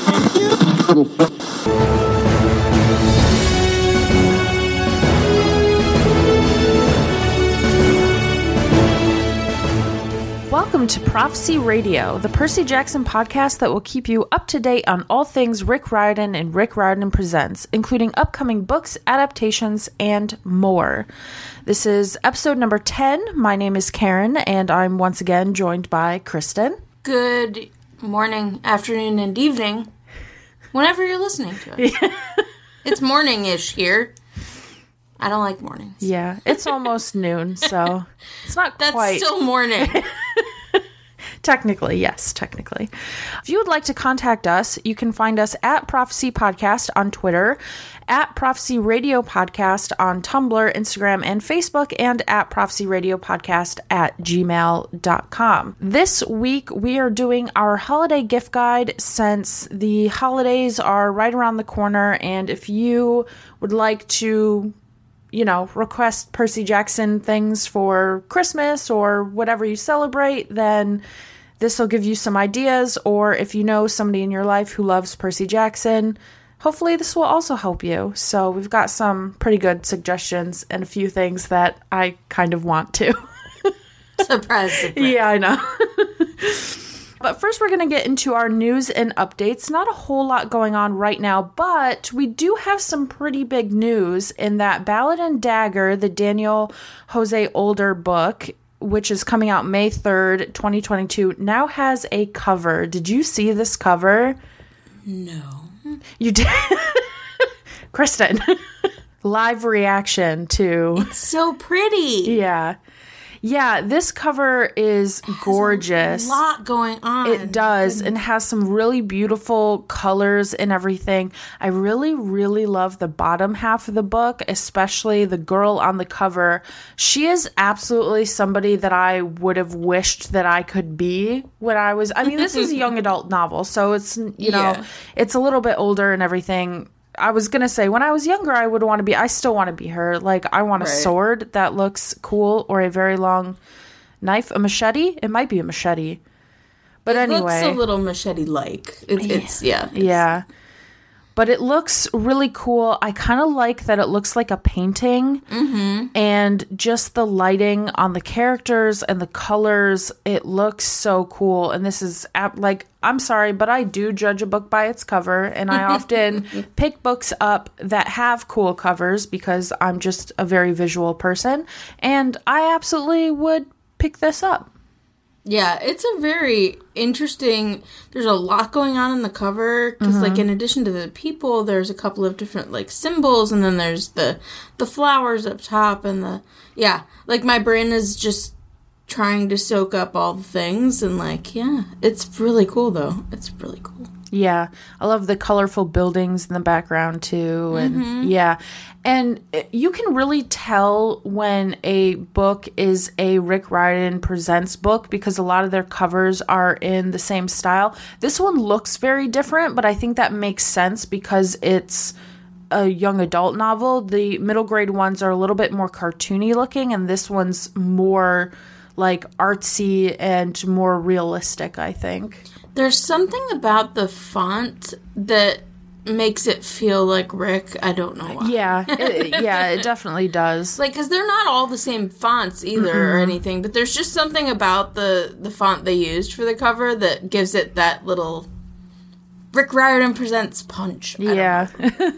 Welcome to Prophecy Radio, the Percy Jackson podcast that will keep you up to date on all things Rick Riordan and Rick Riordan Presents, including upcoming books, adaptations, and more. This is episode number 10. My name is Karen, and I'm once again joined by Kristen. Good morning, afternoon, and evening, whenever you're listening to it. It's morning-ish here. I don't like mornings. Yeah, it's almost noon, so it's not That's quite. That's still morning. Technically, yes, technically. If you would like to contact us, you can find us at Prophecy Podcast on Twitter, at Prophecy Radio Podcast on Tumblr, Instagram, and Facebook, and at Prophecy Radio Podcast at gmail.com. This week, we are doing our holiday gift guide since the holidays are right around the corner, and if you would like to request Percy Jackson things for Christmas or whatever you celebrate, then this will give you some ideas. Or if you know somebody in your life who loves Percy Jackson, hopefully this will also help you. So we've got some pretty good suggestions and a few things that I kind of want to. Surprise. Yeah, I know. But first, we're going to get into our news and updates. Not a whole lot going on right now, but we do have some pretty big news in that Ballad and Dagger, the Daniel Jose Older book, which is coming out May 3rd, 2022, now has a cover. Did you see this cover? No. You did? Kristen. Live reaction to... It's so pretty. Yeah. Yeah, this cover is gorgeous. A lot going on. It does, and has some really beautiful colors and everything. I really, really love the bottom half of the book, especially the girl on the cover. She is absolutely somebody that I would have wished that I could be when I was... I mean, this is a young adult novel, so it's, it's a little bit older and everything. I was going to say, when I was younger, I would want to be... I still want to be her. Like, I want a sword that looks cool, or a very long knife. A machete? It might be a machete. But anyway... It looks a little machete-like. It's Yeah. But it looks really cool. I kind of like that it looks like a painting. Mm-hmm. And just the lighting on the characters and the colors, it looks so cool. And this is, I'm sorry, but I do judge a book by its cover. And I often pick books up that have cool covers because I'm just a very visual person. And I absolutely would pick this up. Yeah, it's a very interesting... There's a lot going on in the cover, because, in addition to the people, there's a couple of different, symbols, and then there's the flowers up top, and my brain is just trying to soak up all the things, and, it's really cool, though. It's really cool. Yeah, I love the colorful buildings in the background, too, and and you can really tell when a book is a Rick Riordan Presents book because a lot of their covers are in the same style. This one looks very different, but I think that makes sense because it's a young adult novel. The middle grade ones are a little bit more cartoony looking, and this one's more artsy and more realistic, I think. There's something about the font that makes it feel like Rick. I don't know why. Yeah, it definitely does. Because they're not all the same fonts either or anything, but there's just something about the font they used for the cover that gives it that little Rick Riordan Presents punch. Yeah.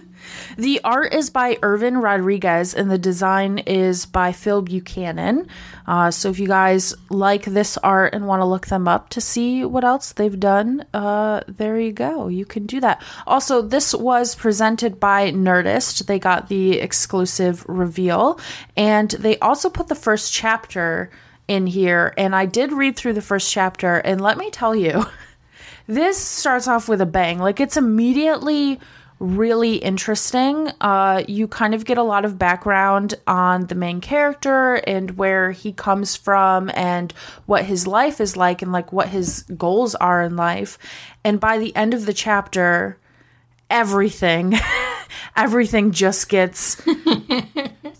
The art is by Irvin Rodriguez, and the design is by Phil Buchanan. So if you guys like this art and want to look them up to see what else they've done, there you go. You can do that. Also, this was presented by Nerdist. They got the exclusive reveal, and they also put the first chapter in here. And I did read through the first chapter, and let me tell you, this starts off with a bang. It's immediately really interesting. You kind of get a lot of background on the main character and where he comes from and what his life is like and what his goals are in life. And by the end of the through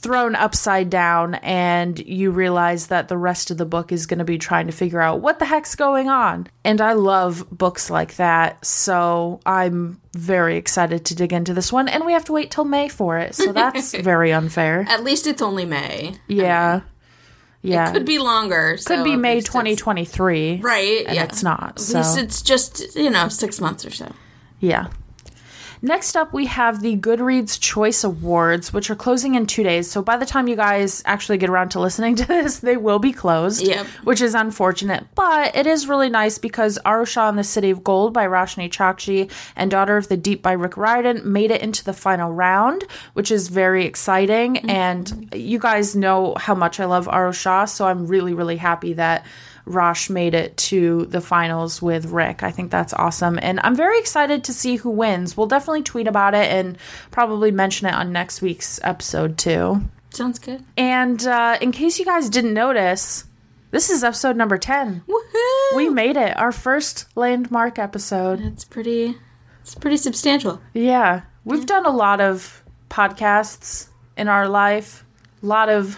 thrown upside down, and you realize that the rest of the book is going to be trying to figure out what the heck's going on. And I love books like that, so I'm very excited to dig into this one, and we have to wait till May for it, so that's very unfair. At least it's only May. Yeah. Yeah. It could be longer. Could be May 2023. Right. And it's not. At least it's just, 6 months or so. Yeah. Next up, we have the Goodreads Choice Awards, which are closing in 2 days. So by the time you guys actually get around to listening to this, they will be closed, yep. Which is unfortunate. But it is really nice because Arusha and the City of Gold by Roshni Chakshi and Daughter of the Deep by Rick Riordan made it into the final round, which is very exciting. Mm-hmm. And you guys know how much I love Arusha, so I'm really, really happy that Rosh made it to the finals with Rick. I think that's awesome. And I'm very excited to see who wins. We'll definitely tweet about it and probably mention it on next week's episode too. Sounds good. And in case you guys didn't notice, this is episode number 10. Woohoo! We made it. Our first landmark episode. It's pretty substantial. Yeah. We've done a lot of podcasts in our life. A lot of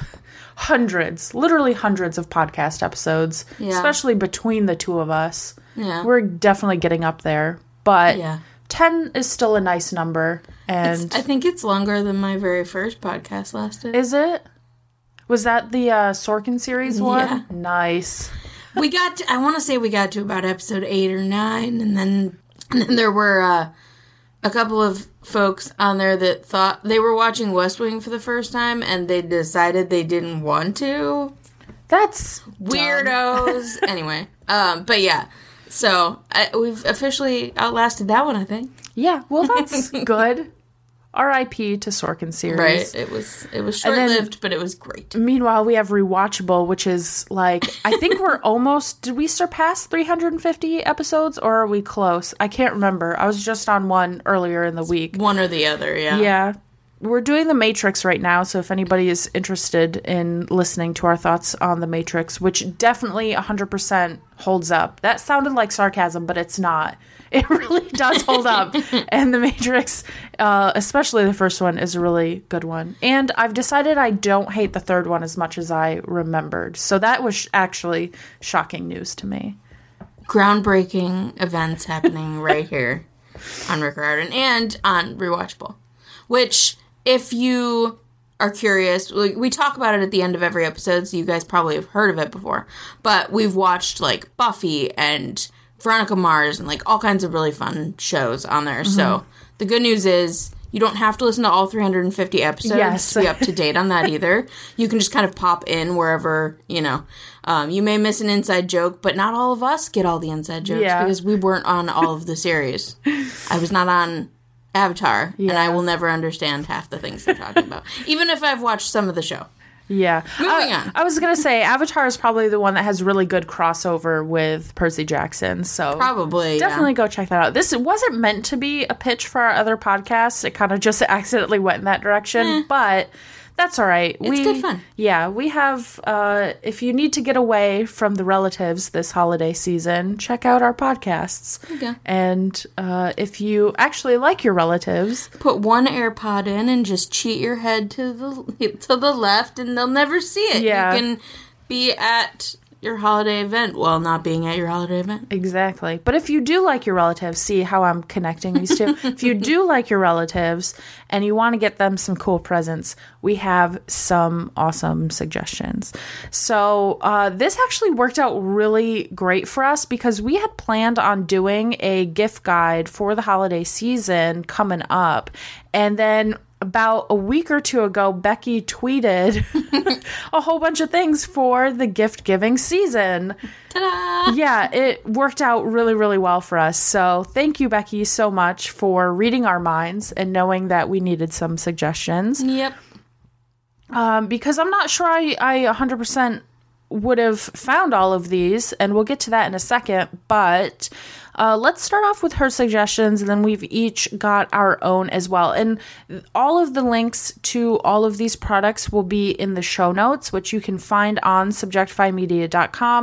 literally hundreds of podcast episodes, especially between the two of us. Yeah. We're definitely getting up there, but yeah. 10 is still a nice number. And I think it's longer than my very first podcast lasted. Is it? Was that the Sorkin series one? Yeah. Nice. I want to say we got to about episode 8 or 9, and then there were a couple of folks on there that thought they were watching West Wing for the first time, and they decided they didn't want to. That's weirdos. Anyway, but yeah, so we've officially outlasted that one, I think. Yeah, well, that's good. R.I.P. to Sorkin series. Right. It was short-lived, but it was great. Meanwhile, we have Rewatchable, which is like, I think we're almost, did we surpass 350 episodes, or are we close? I can't remember. I was just on one earlier in the week. One or the other, yeah. Yeah. We're doing The Matrix right now, so if anybody is interested in listening to our thoughts on The Matrix, which definitely 100% holds up. That sounded like sarcasm, but it's not. It really does hold up. And The Matrix, especially the first one, is a really good one. And I've decided I don't hate the third one as much as I remembered. So that was actually shocking news to me. Groundbreaking events happening right here on Rick Riordan and on Rewatchable. Which, if you are curious, we talk about it at the end of every episode, so you guys probably have heard of it before. But we've watched, like, Buffy and Veronica Mars and, like, all kinds of really fun shows on there. Mm-hmm. So the good news is you don't have to listen to all 350 episodes to be up to date on that either. You can just kind of pop in wherever, you may miss an inside joke, but not all of us get all the inside jokes because we weren't on all of the series. I was not on Avatar, and I will never understand half the things they're talking about, even if I've watched some of the show. Yeah. Moving on. I was going to say, Avatar is probably the one that has really good crossover with Percy Jackson, so probably, definitely go check that out. This wasn't meant to be a pitch for our other podcasts. It kind of just accidentally went in that direction, but that's all right. It's good fun. Yeah, we have, if you need to get away from the relatives this holiday season, check out our podcasts. There you go. And if you actually like your relatives, put one AirPod in and just cheat your head to the left, and they'll never see it. Yeah. You can be at your holiday event while not being at your holiday event. Exactly. But if you do like your relatives, see how I'm connecting these two? If you do like your relatives and you want to get them some cool presents, we have some awesome suggestions. So this actually worked out really great for us because we had planned on doing a gift guide for the holiday season coming up. And then about a week or two ago, Becky tweeted a whole bunch of things for the gift giving season. Ta-da! Yeah, it worked out really, really well for us. So thank you, Becky, so much for reading our minds and knowing that we needed some suggestions. Yep. Because I'm not sure I 100% would have found all of these, and we'll get to that in a second, but let's start off with her suggestions, and then we've each got our own as well. And all of the links to all of these products will be in the show notes, which you can find on subjectifymedia.com.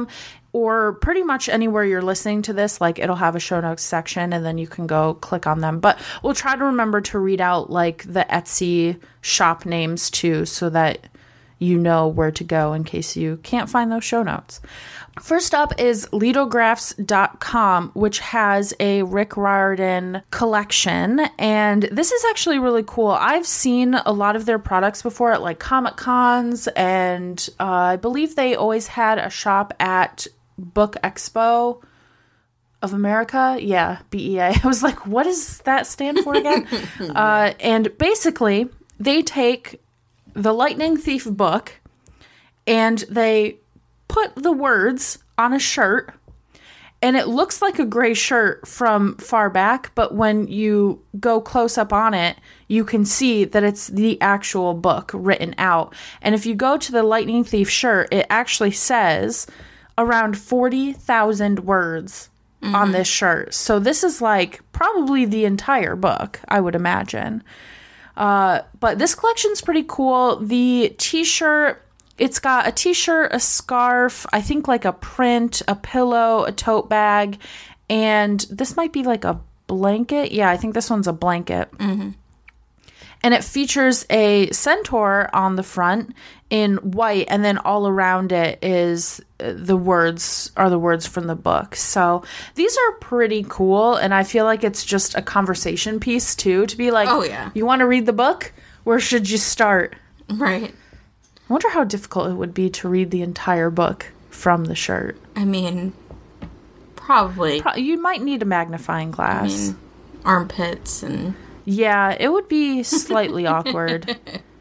or pretty much anywhere you're listening to this, like it'll have a show notes section and then you can go click on them. But we'll try to remember to read out like the Etsy shop names too, so that you know where to go in case you can't find those show notes. First up is Litographs.com, which has a Rick Riordan collection. And this is actually really cool. I've seen a lot of their products before at like Comic Cons, and I believe they always had a shop at Book Expo of America. Yeah, BEA. I was like, what does that stand for again? And basically, they take the Lightning Thief book and they put the words on a shirt, and it looks like a gray shirt from far back, but when you go close up on it, you can see that it's the actual book written out. And if you go to the Lightning Thief shirt, it actually says around 40,000 words on this shirt. So this is like probably the entire book, I would imagine. But this collection's pretty cool. The t-shirt, it's got a t-shirt, a scarf, I think like a print, a pillow, a tote bag, and this might be like a blanket. Yeah, I think this one's a blanket. Mm-hmm. And it features a centaur on the front in white, and then all around it is the words from the book. So these are pretty cool, and I feel like it's just a conversation piece too, to be like, oh yeah, you want to read the book? Where should you start? Right. I wonder how difficult it would be to read the entire book from the shirt. I mean, probably. You might need a magnifying glass. I mean, armpits and... Yeah, it would be slightly awkward.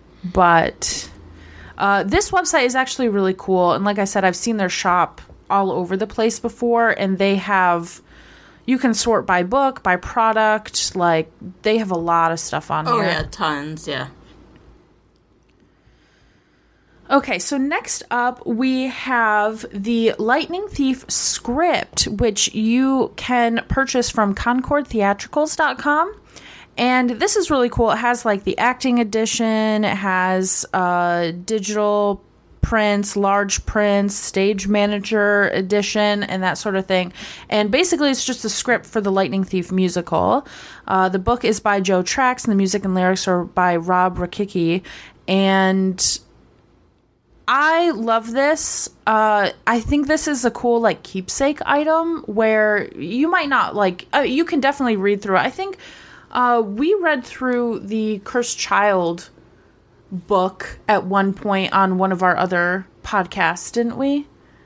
But this website is actually really cool. And like I said, I've seen their shop all over the place before. And they have... You can sort by book, by product. Like, they have a lot of stuff on here. Oh, yeah, tons, yeah. Okay, so next up we have the Lightning Thief script, which you can purchase from ConcordTheatricals.com. And this is really cool. It has like the acting edition, it has digital prints, large prints, stage manager edition, and that sort of thing. And basically it's just a script for the Lightning Thief musical. The book is by Joe Trax, and the music and lyrics are by Rob Rakicki. And I love this. I think this is a cool, like, keepsake item where you might not, like, you can definitely read through it. I think we read through the Cursed Child book at one point on one of our other podcasts, didn't we?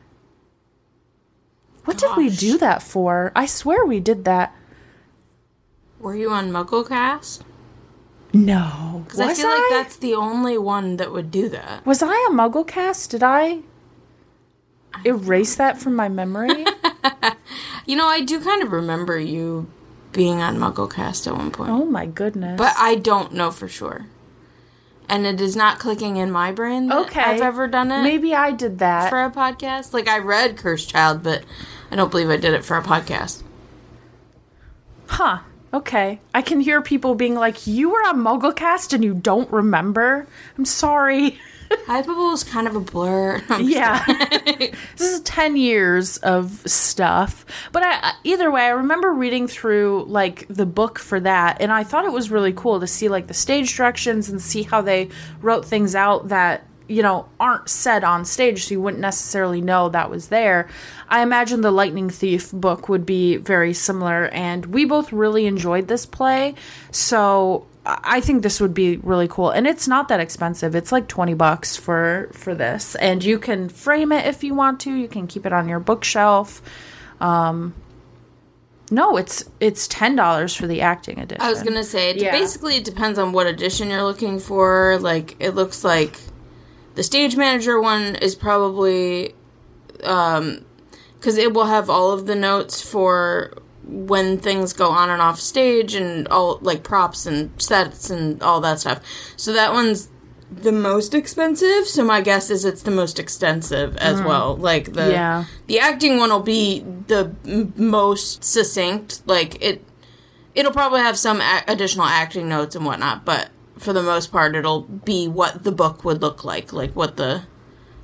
What did we do that for? I swear we did that. Were you on MuggleCast? No. Because I feel like that's the only one that would do that. Was I a MuggleCast? Did I erase that from my memory? You know, I do kind of remember you being on MuggleCast at one point. Oh my goodness. But I don't know for sure. And it is not clicking in my brain that I've ever done it. Maybe I did that. For a podcast. Like, I read Cursed Child, but I don't believe I did it for a podcast. Huh. Okay. I can hear people being like, you were on MuggleCast and you don't remember? I'm sorry. Hypable is kind of a blur. Yeah. This is 10 years of stuff. But either way, I remember reading through, like, the book for that, and I thought it was really cool to see, like, the stage directions and see how they wrote things out that, you know, aren't said on stage, so you wouldn't necessarily know that was there. I imagine the Lightning Thief book would be very similar, and we both really enjoyed this play, so I think this would be really cool. And it's not that expensive. It's like $20 for this, and you can frame it if you want to. You can keep it on your bookshelf. No, it's $10 for the acting edition. I was gonna say, basically it depends on what edition you're looking for. Like, it looks like the stage manager one is probably, because it will have all of the notes for when things go on and off stage and all, like, props and sets and all that stuff. So that one's the most expensive, so my guess is it's the most extensive as well. Like, the acting one will be the most succinct. Like, it'll probably have some additional acting notes and whatnot, but for the most part, it'll be what the book would look like what the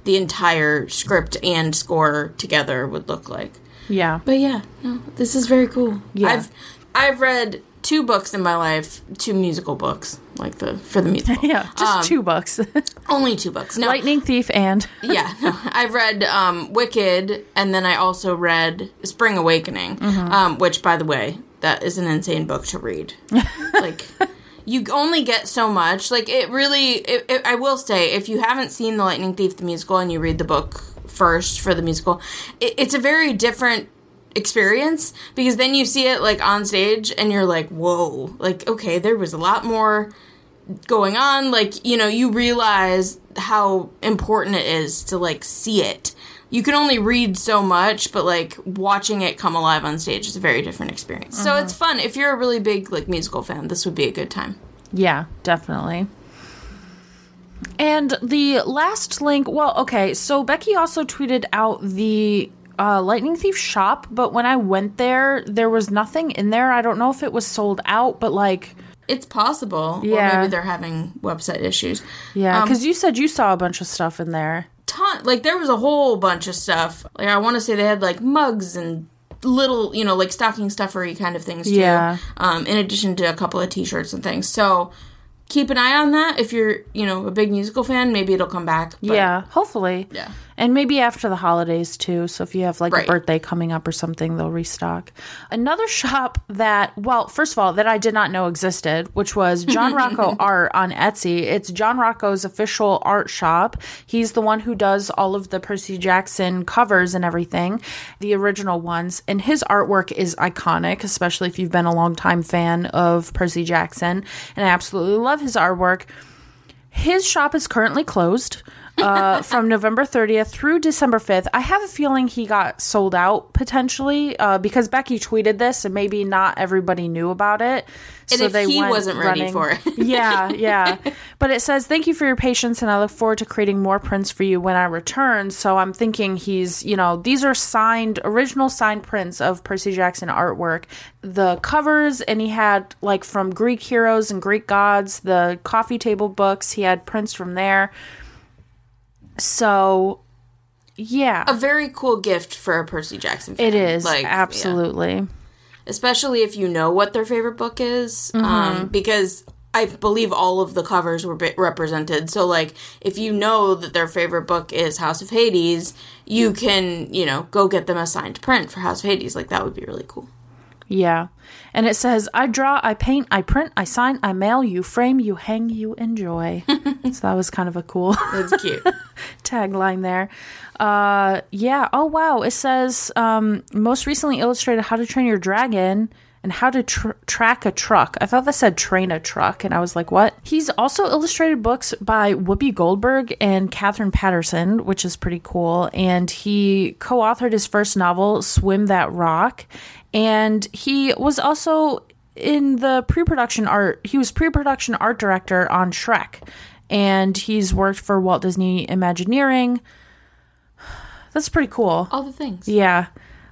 the entire script and score together would look like. Yeah. But yeah, no, this is very cool. Yeah. I've read 2 books in my life, 2 musical books, for the musical. Yeah, just 2 books. Only 2 books. No. Lightning Thief and... Yeah, no, I've read Wicked, and then I also read Spring Awakening, which, by the way, that is an insane book to read. Like, you only get so much. Like, it really... I will say, if you haven't seen The Lightning Thief, the musical, and you read the book first for the musical, it's a very different experience, because then you see it like on stage and you're like, whoa, like, okay, there was a lot more going on. Like, you realize how important it is to like see it. You can only read so much, but like watching it come alive on stage is a very different experience. So it's fun. If you're a really big like musical fan, this would be a good time. Yeah, definitely. And the last link, so Becky also tweeted out the Lightning Thief shop, but when I went there was nothing in there. I don't know if it was sold out, but like... It's possible. Yeah. Or maybe they're having website issues. Yeah, because you said you saw a bunch of stuff in there. Like, there was a whole bunch of stuff. Like, I want to say they had, like, mugs and little, like, stocking stuffery kind of things, too. Yeah. In addition to a couple of t-shirts and things. So... keep an eye on that. If you're, a big musical fan, maybe it'll come back. But, yeah, hopefully. Yeah. And maybe after the holidays, too. So if you have, like, right. a birthday coming up or something, they'll restock. Another shop that, first of all, that I did not know existed, which was John Rocco Art on Etsy. It's John Rocco's official art shop. He's the one who does all of the Percy Jackson covers and everything, the original ones. And his artwork is iconic, especially if you've been a longtime fan of Percy Jackson. And I absolutely love his artwork. His shop is currently closed from November 30th through December 5th. I have a feeling he got sold out potentially because Becky tweeted this and maybe not everybody knew about it. And if he wasn't ready for it. Yeah. But it says, thank you for your patience and I look forward to creating more prints for you when I return. So I'm thinking he's, these are original signed prints of Percy Jackson artwork. The covers, and he had like from Greek heroes and Greek gods, the coffee table books, he had prints from there. So, yeah. A very cool gift for a Percy Jackson fan. It is, absolutely. Yeah. Especially if you know what their favorite book is. Because I believe all of the covers were represented. So, like, if you know that their favorite book is House of Hades, you can, go get them a signed print for House of Hades. Like, that would be really cool. Yeah. And it says, I draw, I paint, I print, I sign, I mail, you frame, you hang, you enjoy. So that was kind of a cool That's cute. tagline there. Yeah. Oh, wow. It says, most recently illustrated How to Train Your Dragon and How to Track a Truck. I thought that said Train a Truck, and I was like, what? He's also illustrated books by Whoopi Goldberg and Catherine Patterson, which is pretty cool. And he co-authored his first novel, Swim That Rock. And he was also in the pre-production art. He was pre-production art director on Shrek. And he's worked for Walt Disney Imagineering. That's pretty cool. All the things. Yeah.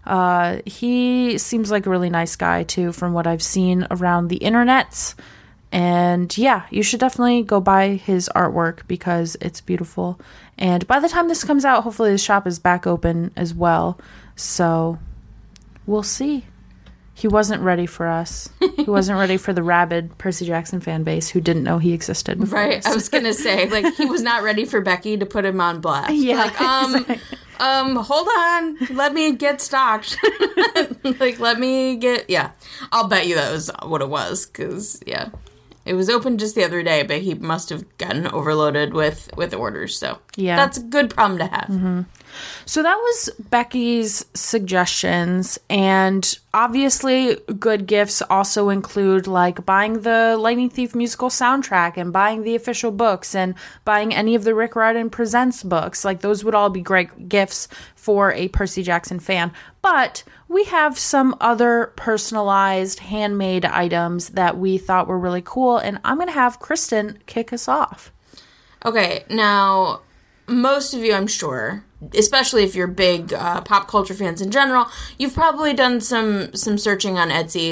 He seems like a really nice guy, too, from what I've seen around the internets. And yeah, you should definitely go buy his artwork because it's beautiful. And by the time this comes out, hopefully the shop is back open as well. So we'll see. He wasn't ready for us. He wasn't ready for the rabid Percy Jackson fan base who didn't know he existed before right. us. I was going to say, like, he was not ready for Becky to put him on blast. Yeah. Like, exactly. Hold on. Let me get stocked. Like, let me get, yeah. I'll bet you that was what it was, because, yeah. It was open just the other day, but he must have gotten overloaded with orders, so. Yeah. That's a good problem to have. Mm-hmm. So that was Becky's suggestions, and obviously good gifts also include like buying the Lightning Thief musical soundtrack and buying the official books and buying any of the Rick Riordan Presents books. Like those would all be great gifts for a Percy Jackson fan. But we have some other personalized handmade items that we thought were really cool, and I'm going to have Kristen kick us off. Okay, now most of you, I'm sure, especially if you're big pop culture fans in general, you've probably done some searching on Etsy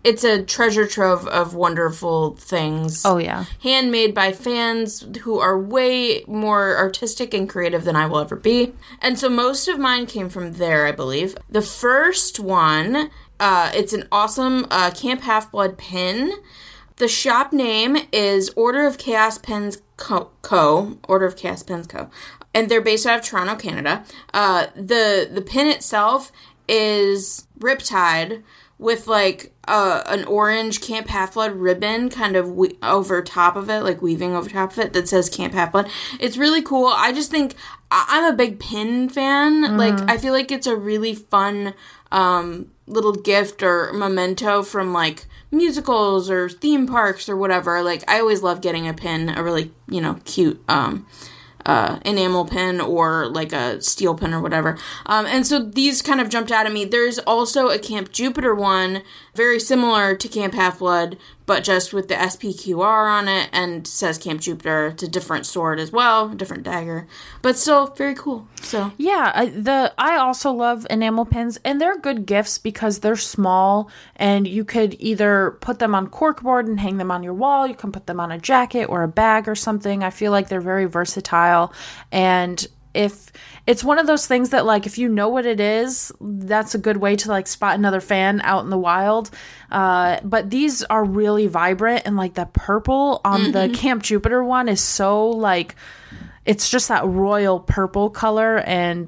it's a treasure trove of wonderful things. Oh, yeah. Handmade by fans who are way more artistic and creative than I will ever be. And so most of mine came from there, I believe. The first one, it's an awesome Camp Half-Blood pin. The shop name is Order of Chaos Pens Co. Order of Chaos Pens Co. And they're based out of Toronto, Canada. The pin itself is Riptide with like an orange Camp Half-Blood ribbon kind of over top of it, like weaving over top of it, that says Camp Half-Blood. It's really cool. I just think I'm a big pin fan. Mm-hmm. Like, I feel like it's a really fun little gift or memento from like musicals or theme parks or whatever. Like, I always love getting a pin, a really, cute enamel pin or like a steel pin or whatever. And so these kind of jumped out at me. There's also a Camp Jupiter one, very similar to Camp Half-Blood, but just with the SPQR on it and says Camp Jupiter. It's a different sword as well, a different dagger, but still very cool. So yeah, I also love enamel pins, and they're good gifts because they're small, and you could either put them on corkboard and hang them on your wall. You can put them on a jacket or a bag or something. I feel like they're very versatile, and if it's one of those things that, like, if you know what it is, that's a good way to, like, spot another fan out in the wild. But these are really vibrant, and, like, the purple on the Camp Jupiter one is so, like, it's just that royal purple color. And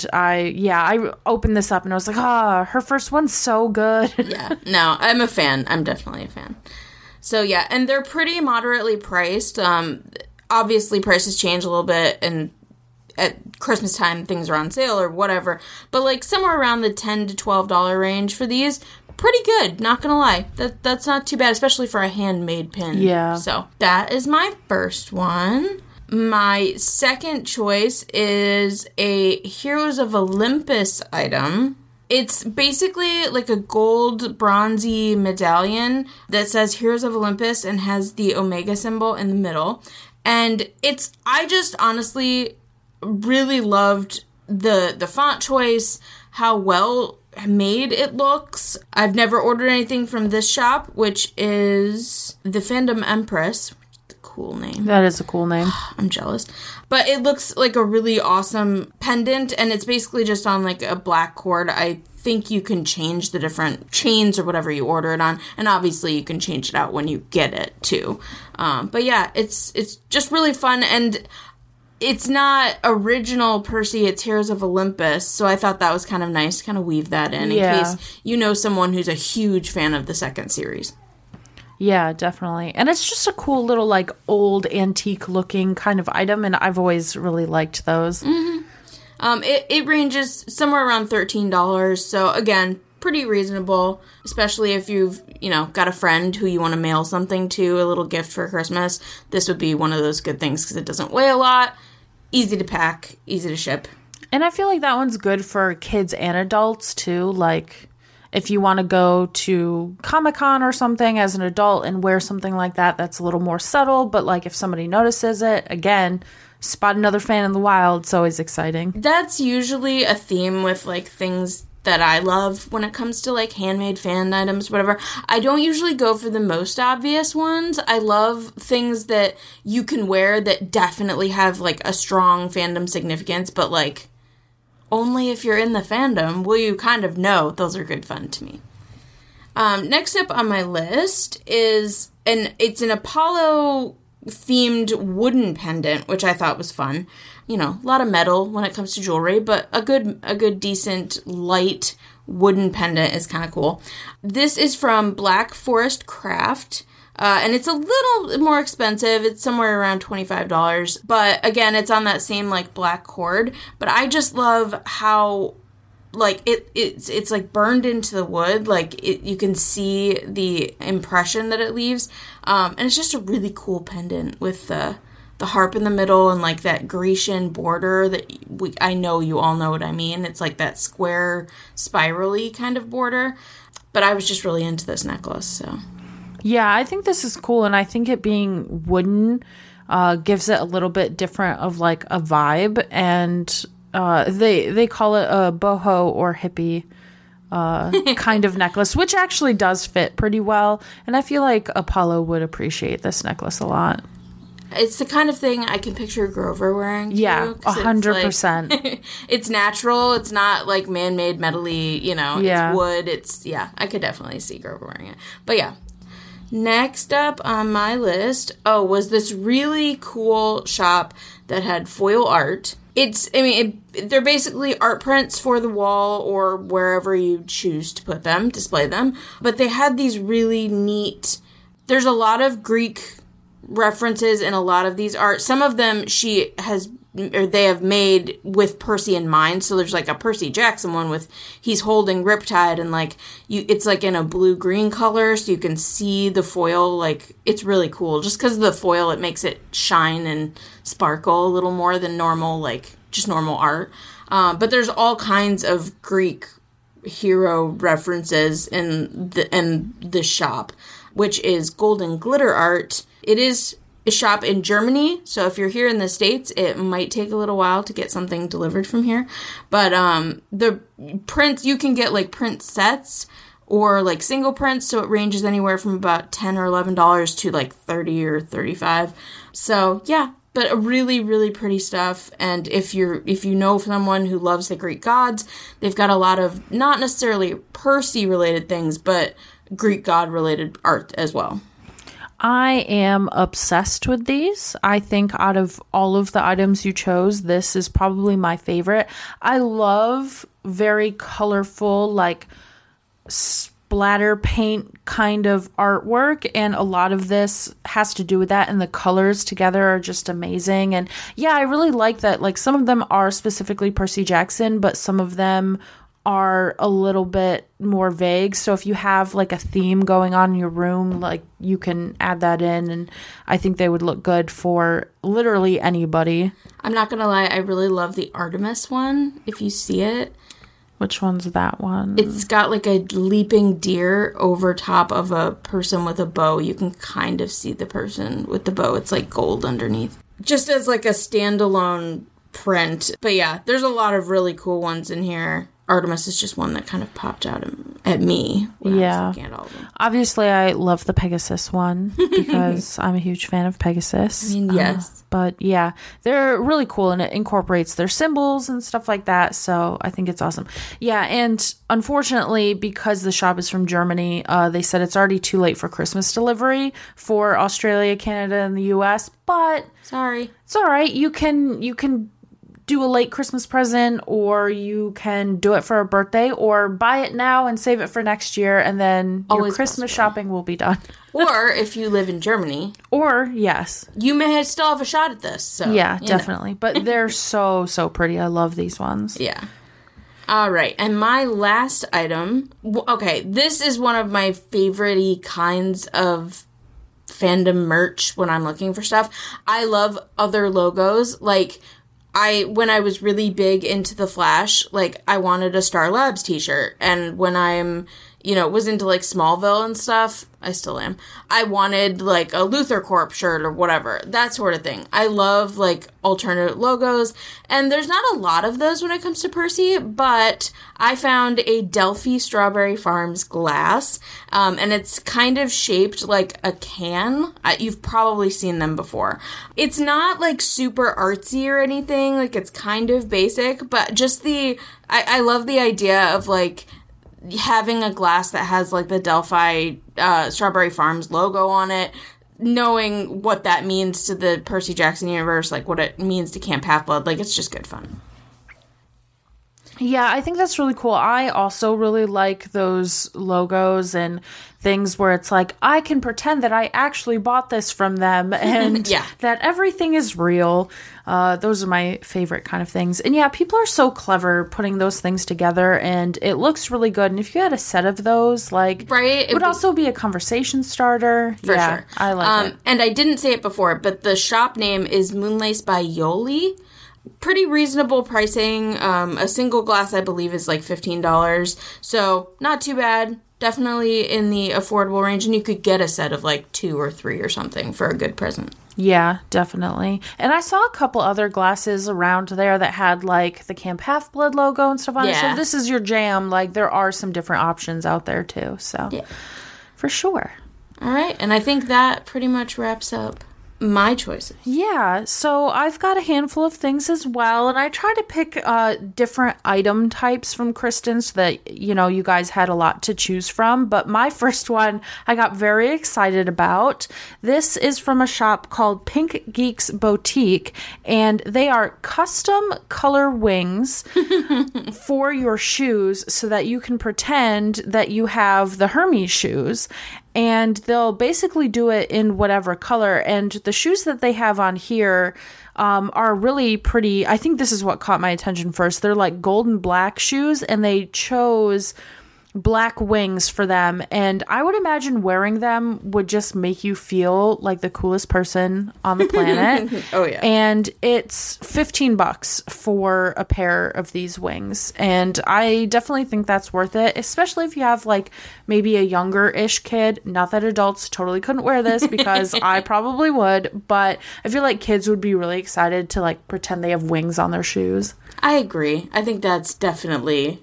I opened this up and I was like, her first one's so good. Yeah, no, I'm a fan. I'm definitely a fan. So, yeah, and they're pretty moderately priced. Obviously, prices change a little bit, and at Christmas time, things are on sale or whatever. But, like, somewhere around the $10 to $12 range for these, pretty good, not gonna lie. That's not too bad, especially for a handmade pin. Yeah. So, that is my first one. My second choice is a Heroes of Olympus item. It's basically like a gold bronzy medallion that says Heroes of Olympus and has the Omega symbol in the middle. And I just honestly really loved the font choice, how well made it looks. I've never ordered anything from this shop, which is the Fandom Empress. Cool name. That is a cool name. I'm jealous. But it looks like a really awesome pendant, and it's basically just on like a black cord. I think you can change the different chains or whatever you order it on, and obviously you can change it out when you get it too. But yeah, it's just really fun, and it's not original per se, it's Heroes of Olympus, so I thought that was kind of nice to kind of weave that in case you know someone who's a huge fan of the second series. Yeah, definitely. And it's just a cool little, like, old antique looking kind of item, and I've always really liked those. Mm-hmm. It ranges somewhere around $13, so again, pretty reasonable, especially if you've, got a friend who you want to mail something to, a little gift for Christmas. This would be one of those good things because it doesn't weigh a lot, easy to pack, easy to ship. And I feel like that one's good for kids and adults, too. Like, if you want to go to Comic-Con or something as an adult and wear something like that, that's a little more subtle. But, like, if somebody notices it, again, spot another fan in the wild. It's always exciting. That's usually a theme with, like, things that I love when it comes to, like, handmade fan items, whatever. I don't usually go for the most obvious ones. I love things that you can wear that definitely have, like, a strong fandom significance, but, like, only if you're in the fandom will you kind of know. Those are good fun to me. Next up on my list is it's an Apollo themed wooden pendant, which I thought was fun. A lot of metal when it comes to jewelry, but a good decent light wooden pendant is kind of cool. This is from Black Forest Craft. And it's a little more expensive. It's somewhere around $25. But again, it's on that same like black cord. But I just love how like it's like burned into the wood. Like you can see the impression that it leaves. And it's just a really cool pendant with the harp in the middle and like that Grecian border that I know you all know what I mean. It's like that square spirally kind of border. But I was just really into this necklace, so. Yeah, I think this is cool, and I think it being wooden gives it a little bit different of like a vibe, and they call it a boho or hippie kind of necklace, which actually does fit pretty well. And I feel like Apollo would appreciate this necklace a lot. It's the kind of thing I can picture Grover wearing. Yeah, 100%. Like, it's natural. It's not like man-made metally, Yeah. It's wood. I could definitely see Grover wearing it. But yeah. Next up on my list, was this really cool shop that had foil art. They're basically art prints for the wall or wherever you choose to put them, display them. But they had these really neat, there's a lot of Greek references in a lot of these art. Some of them they have made with Percy in mind. So there's like a Percy Jackson one with he's holding Riptide and it's like in a blue-green color so you can see the foil. Like it's really cool. Just because of the foil, it makes it shine and sparkle a little more than normal, like just normal art. But there's all kinds of Greek hero references in the shop, which is Golden Glitter Art. It is a shop in Germany, so if you're here in the States, it might take a little while to get something delivered from here. But the prints, you can get like print sets or like single prints, so it ranges anywhere from about $10 or $11 to like $30 or $35. So yeah, but really, really pretty stuff. And if you know someone who loves the Greek gods, they've got a lot of not necessarily Percy related things, but Greek god related art as well. I am obsessed with these. I think out of all of the items you chose, this is probably my favorite. I love very colorful, like splatter paint kind of artwork, and a lot of this has to do with that, and the colors together are just amazing. And yeah, I really like that. Like some of them are specifically Percy Jackson, but some of them are a little bit more vague. So if you have like a theme going on in your room, like you can add that in, and I think they would look good for literally anybody. I'm not gonna lie, I really love the Artemis one, if you see it. Which one's that one? It's got like a leaping deer over top of a person with a bow. You can kind of see the person with the bow. It's like gold underneath. Just as like a standalone print. But yeah, there's a lot of really cool ones in here. Artemis is just one that kind of popped out at me when I was looking at all of them. Obviously, I love the Pegasus one because I'm a huge fan of Pegasus. Yes. But yeah, they're really cool, and it incorporates their symbols and stuff like that. So I think it's awesome. Yeah, and unfortunately, because the shop is from Germany, they said it's already too late for Christmas delivery for Australia, Canada, and the US. But sorry, it's all right. You can do a late Christmas present, or you can do it for a birthday, or buy it now and save it for next year, and then your Christmas shopping will be done. Or if you live in Germany. Or, yes. You may still have a shot at this. So, yeah, definitely. But they're so pretty. I love these ones. Yeah. All right. And my last item. Okay, this is one of my favorite kinds of fandom merch when I'm looking for stuff. I love other logos. Like, when I was really big into The Flash, like, I wanted a Star Labs t-shirt. And when I'm, was into, like, Smallville and stuff, I still am, I wanted, like, a Luthor Corp shirt or whatever. That sort of thing. I love, like, alternate logos. And there's not a lot of those when it comes to Percy, but I found a Delphi Strawberry Farms glass. And it's kind of shaped like a can. You've probably seen them before. It's not, like, super artsy or anything. Like, it's kind of basic, but just I love the idea of, like, having a glass that has, like, the Delphi Strawberry Farms logo on it, knowing what that means to the Percy Jackson universe, like, what it means to Camp Half-Blood. Like, it's just good fun. Yeah, I think that's really cool. I also really like those logos and things where it's like, I can pretend that I actually bought this from them and that everything is real. Those are my favorite kind of things. And yeah, people are so clever putting those things together, and it looks really good. And if you had a set of those, like, right, it would also be a conversation starter. For sure. I like it. And I didn't say it before, but the shop name is Moonlace by Yoli. Pretty reasonable pricing. A single glass, I believe, is like $15. So not too bad. definitely in the affordable range, and you could get a set of like 2 or 3 or something for a good present. Yeah, definitely. And I saw a couple other glasses around there that had like the Camp Half-Blood logo and stuff on it. So if this is your jam, like there are some different options out there too. So for sure. All right. And I think that pretty much wraps up my choices. Yeah, so I've got a handful of things as well, and I try to pick different item types from Kristen so that, you know, you guys had a lot to choose from. But my first one I got very excited about. This is from a shop called Pink Geeks Boutique, and they are custom color wings for your shoes so that you can pretend that you have the Hermes shoes. And they'll basically do it in whatever color. And the shoes that they have on here are really pretty. I think this is what caught my attention first. They're like golden black shoes, and they chose black wings for them. And I would imagine wearing them would just make you feel like the coolest person on the planet. Oh, yeah. And it's $15 for a pair of these wings. And I definitely think that's worth it, especially if you have like maybe a younger-ish kid. Not that adults totally couldn't wear this, because I probably would, but I feel like kids would be really excited to like pretend they have wings on their shoes. I agree. I think that's definitely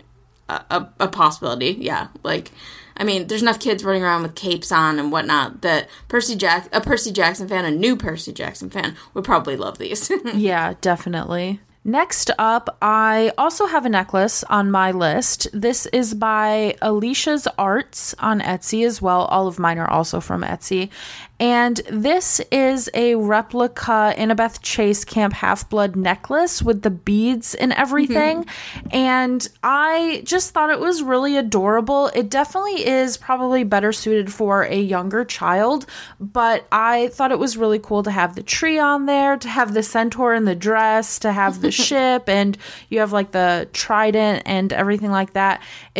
a possibility. Yeah. Like, I mean, there's enough kids running around with capes on and whatnot that a Percy Jackson fan, a new Percy Jackson fan, would probably love these. Yeah, definitely. Next up, I also have a necklace on my list. This is by Alicia's Arts on Etsy as well. All of mine are also from Etsy. And this is a replica Annabeth Chase Camp Half-Blood necklace with the beads and everything. And I just thought it was really adorable. It definitely is probably better suited for a younger child, but I thought it was really cool to have the tree on there, to have the centaur in the dress, to have the ship, and you have like the trident and everything like that.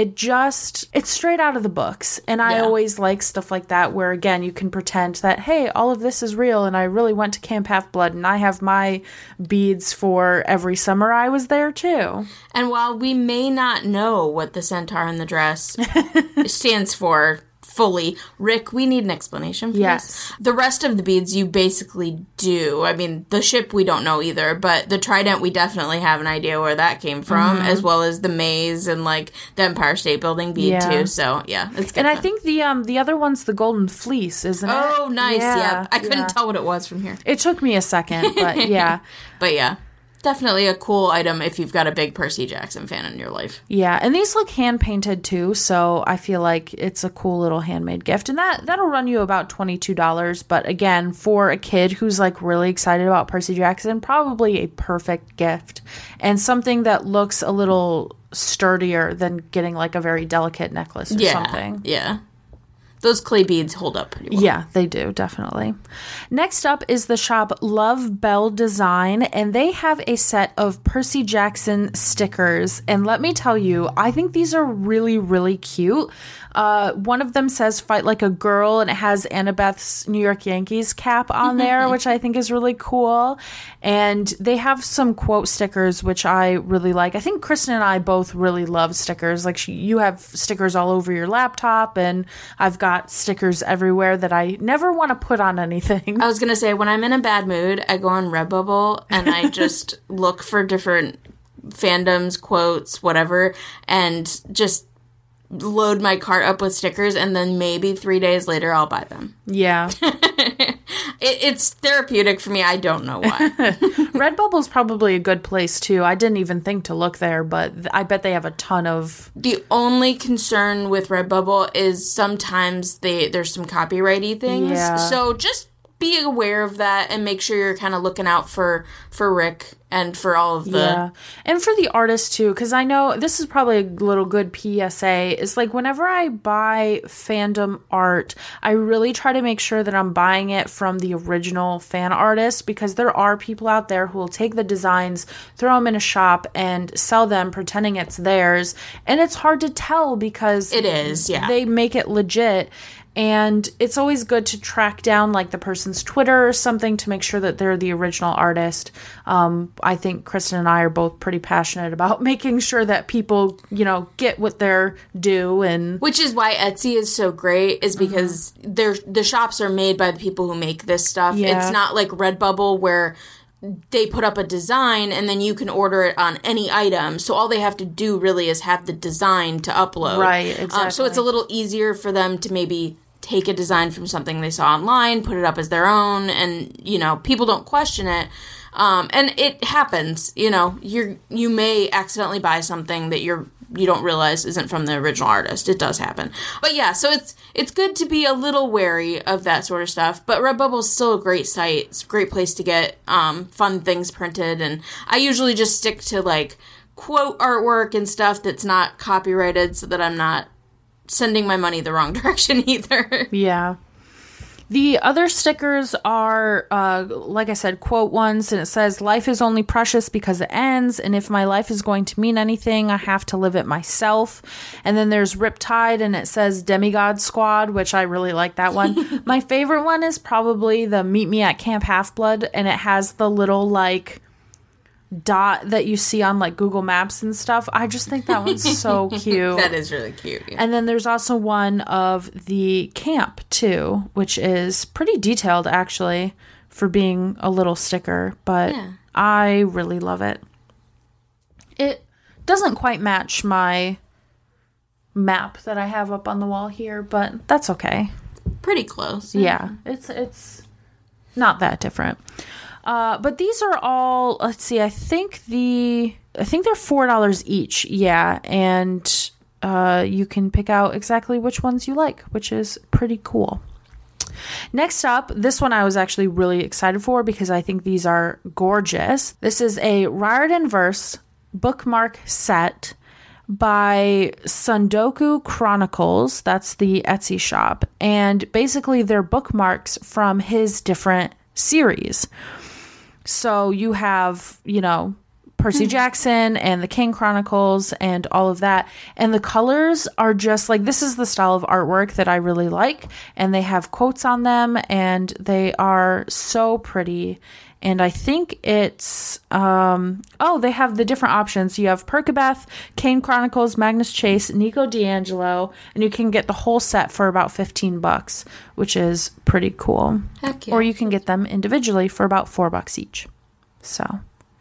It's straight out of the books. And I always like stuff like that where, again, you can pretend that, hey, all of this is real, and I really went to Camp Half-Blood, and I have my beads for every summer I was there too. And while we may not know what the centaur in the dress stands for fully, Rick, we need an explanation for this. The rest of the beads you basically do. I mean, the ship we don't know either, but the trident we definitely have an idea where that came from, as well as the maze and like the Empire State Building bead too. So yeah, it's good. And I think the other one's the golden fleece, isn't it? Oh, nice. Yeah. I couldn't tell what it was from here. It took me a second, but yeah. But yeah. Definitely a cool item if you've got a big Percy Jackson fan in your life. Yeah, and these look hand-painted too, so I feel like it's a cool little handmade gift. And that'll run you about $22, but again, for a kid who's like really excited about Percy Jackson, probably a perfect gift. And something that looks a little sturdier than getting like a very delicate necklace or something. Yeah. Those clay beads hold up pretty well. Yeah, they do, definitely. Next up is the shop Love Bell Design, and they have a set of Percy Jackson stickers. And let me tell you, I think these are really, really cute. One of them says "Fight Like a Girl," and it has Annabeth's New York Yankees cap on there, which I think is really cool. And they have some quote stickers, which I really like. I think Kristen and I both really love stickers. Like you have stickers all over your laptop, and I've got stickers everywhere that I never want to put on anything. I was going to say, when I'm in a bad mood, I go on Redbubble and I just look for different fandoms, quotes, whatever, and just load my cart up with stickers, and then maybe 3 days later I'll buy them. Yeah. It's therapeutic for me. I don't know why. Redbubble's probably a good place too. I didn't even think to look there, but I bet they have a ton of... The only concern with Redbubble is sometimes there's some copyrighty things. Yeah. So just be aware of that and make sure you're kind of looking out for Rick and for all of the... Yeah. And for the artists too, because I know this is probably a little good PSA, is like whenever I buy fandom art, I really try to make sure that I'm buying it from the original fan artist, because there are people out there who will take the designs, throw them in a shop, and sell them pretending it's theirs. And it's hard to tell because... It is, yeah. They make it legit. And it's always good to track down like the person's Twitter or something to make sure that they're the original artist. I think Kristen and I are both pretty passionate about making sure that people, get what they're due. And which is why Etsy is so great, is because the shops are made by the people who make this stuff. Yeah. It's not like Redbubble where they put up a design and then you can order it on any item. So all they have to do really is have the design to upload. Right, exactly. So it's a little easier for them to maybe take a design from something they saw online, put it up as their own, and, people don't question it. And it happens, you may accidentally buy something that you don't realize isn't from the original artist. It does happen. But yeah, so it's good to be a little wary of that sort of stuff. But Redbubble is still a great site. It's a great place to get fun things printed. And I usually just stick to like quote artwork and stuff that's not copyrighted so that I'm not sending my money the wrong direction either. Yeah. The other stickers are, like I said, quote ones, and it says, "Life is only precious because it ends, and if my life is going to mean anything, I have to live it myself." And then there's Riptide, and it says Demigod Squad, which I really like that one. My favorite one is probably the Meet Me at Camp Half-Blood, and it has the little, like, dot that you see on like Google Maps and stuff. I just think that one's so cute. That is really cute. Yeah. And then there's also one of the camp too, which is pretty detailed actually for being a little sticker, but I really love it. It doesn't quite match my map that I have up on the wall here, but that's okay. Pretty close. Yeah, it's not that different. But these are all, let's see, I think they're $4 each. Yeah. And, you can pick out exactly which ones you like, which is pretty cool. Next up, this one I was actually really excited for because I think these are gorgeous. This is a Riordan Verse bookmark set by Sundoku Chronicles. That's the Etsy shop. And basically they're bookmarks from his different series. So you have, Percy Jackson and the King Chronicles and all of that. And the colors are just like, this is the style of artwork that I really like. And they have quotes on them and they are so pretty. And I think it's, they have the different options. You have Perkabeth, Kane Chronicles, Magnus Chase, Nico D'Angelo, and you can get the whole set for about $15, which is pretty cool. Heck yeah. Or you can get them individually for about $4 each. So,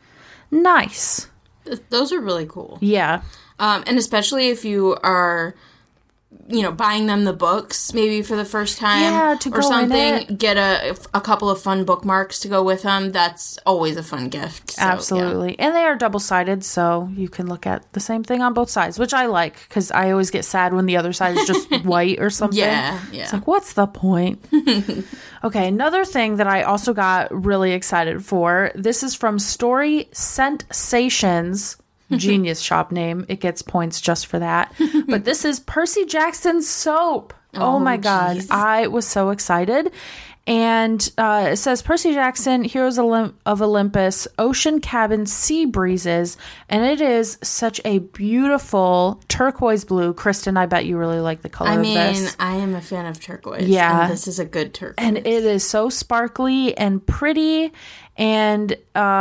nice. Those are really cool. Yeah. And especially if you are, buying them the books maybe for the first time to or go something, get a couple of fun bookmarks to go with them. That's always a fun gift. So, absolutely. Yeah. And they are double-sided, so you can look at the same thing on both sides, which I like because I always get sad when the other side is just white or something. Yeah. It's like, what's the point? Okay, another thing that I also got really excited for, this is from Story Sensations. Genius shop name. It gets points just for that. But this is Percy Jackson soap. Oh my God. Geez. I was so excited. And it says Percy Jackson, Heroes of Olympus, Ocean Cabin, Sea Breezes. And it is such a beautiful turquoise blue. Kristen, I bet you really like the color of this. I am a fan of turquoise. Yeah. And this is a good turquoise. And it is so sparkly and pretty. And,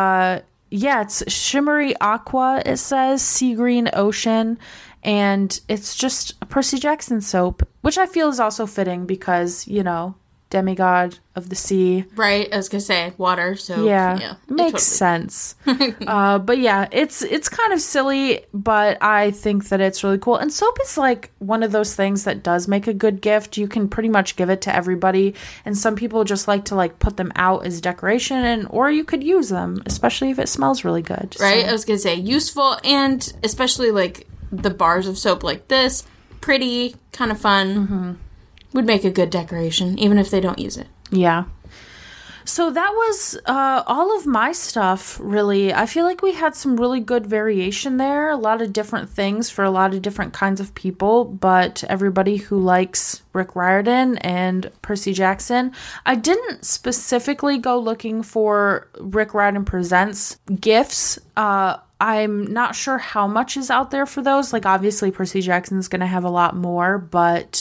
it's shimmery aqua, it says, sea green ocean, and it's just a Percy Jackson soap, which I feel is also fitting because, demigod of the sea. Right, I was going to say, water, so yeah makes sense. But yeah, it's kind of silly, but I think that it's really cool. And soap is like one of those things that does make a good gift. You can pretty much give it to everybody, and some people just like to like put them out as decoration, or you could use them, especially if it smells really good. Right, So. I was going to say, useful, and especially like the bars of soap like this, pretty, kind of fun. Would make a good decoration, even if they don't use it. Yeah. So that was all of my stuff, really. I feel like we had some really good variation there. A lot of different things for a lot of different kinds of people, but everybody who likes Rick Riordan and Percy Jackson. I didn't specifically go looking for Rick Riordan Presents gifts. I'm not sure how much is out there for those. Like, obviously, Percy Jackson's going to have a lot more, but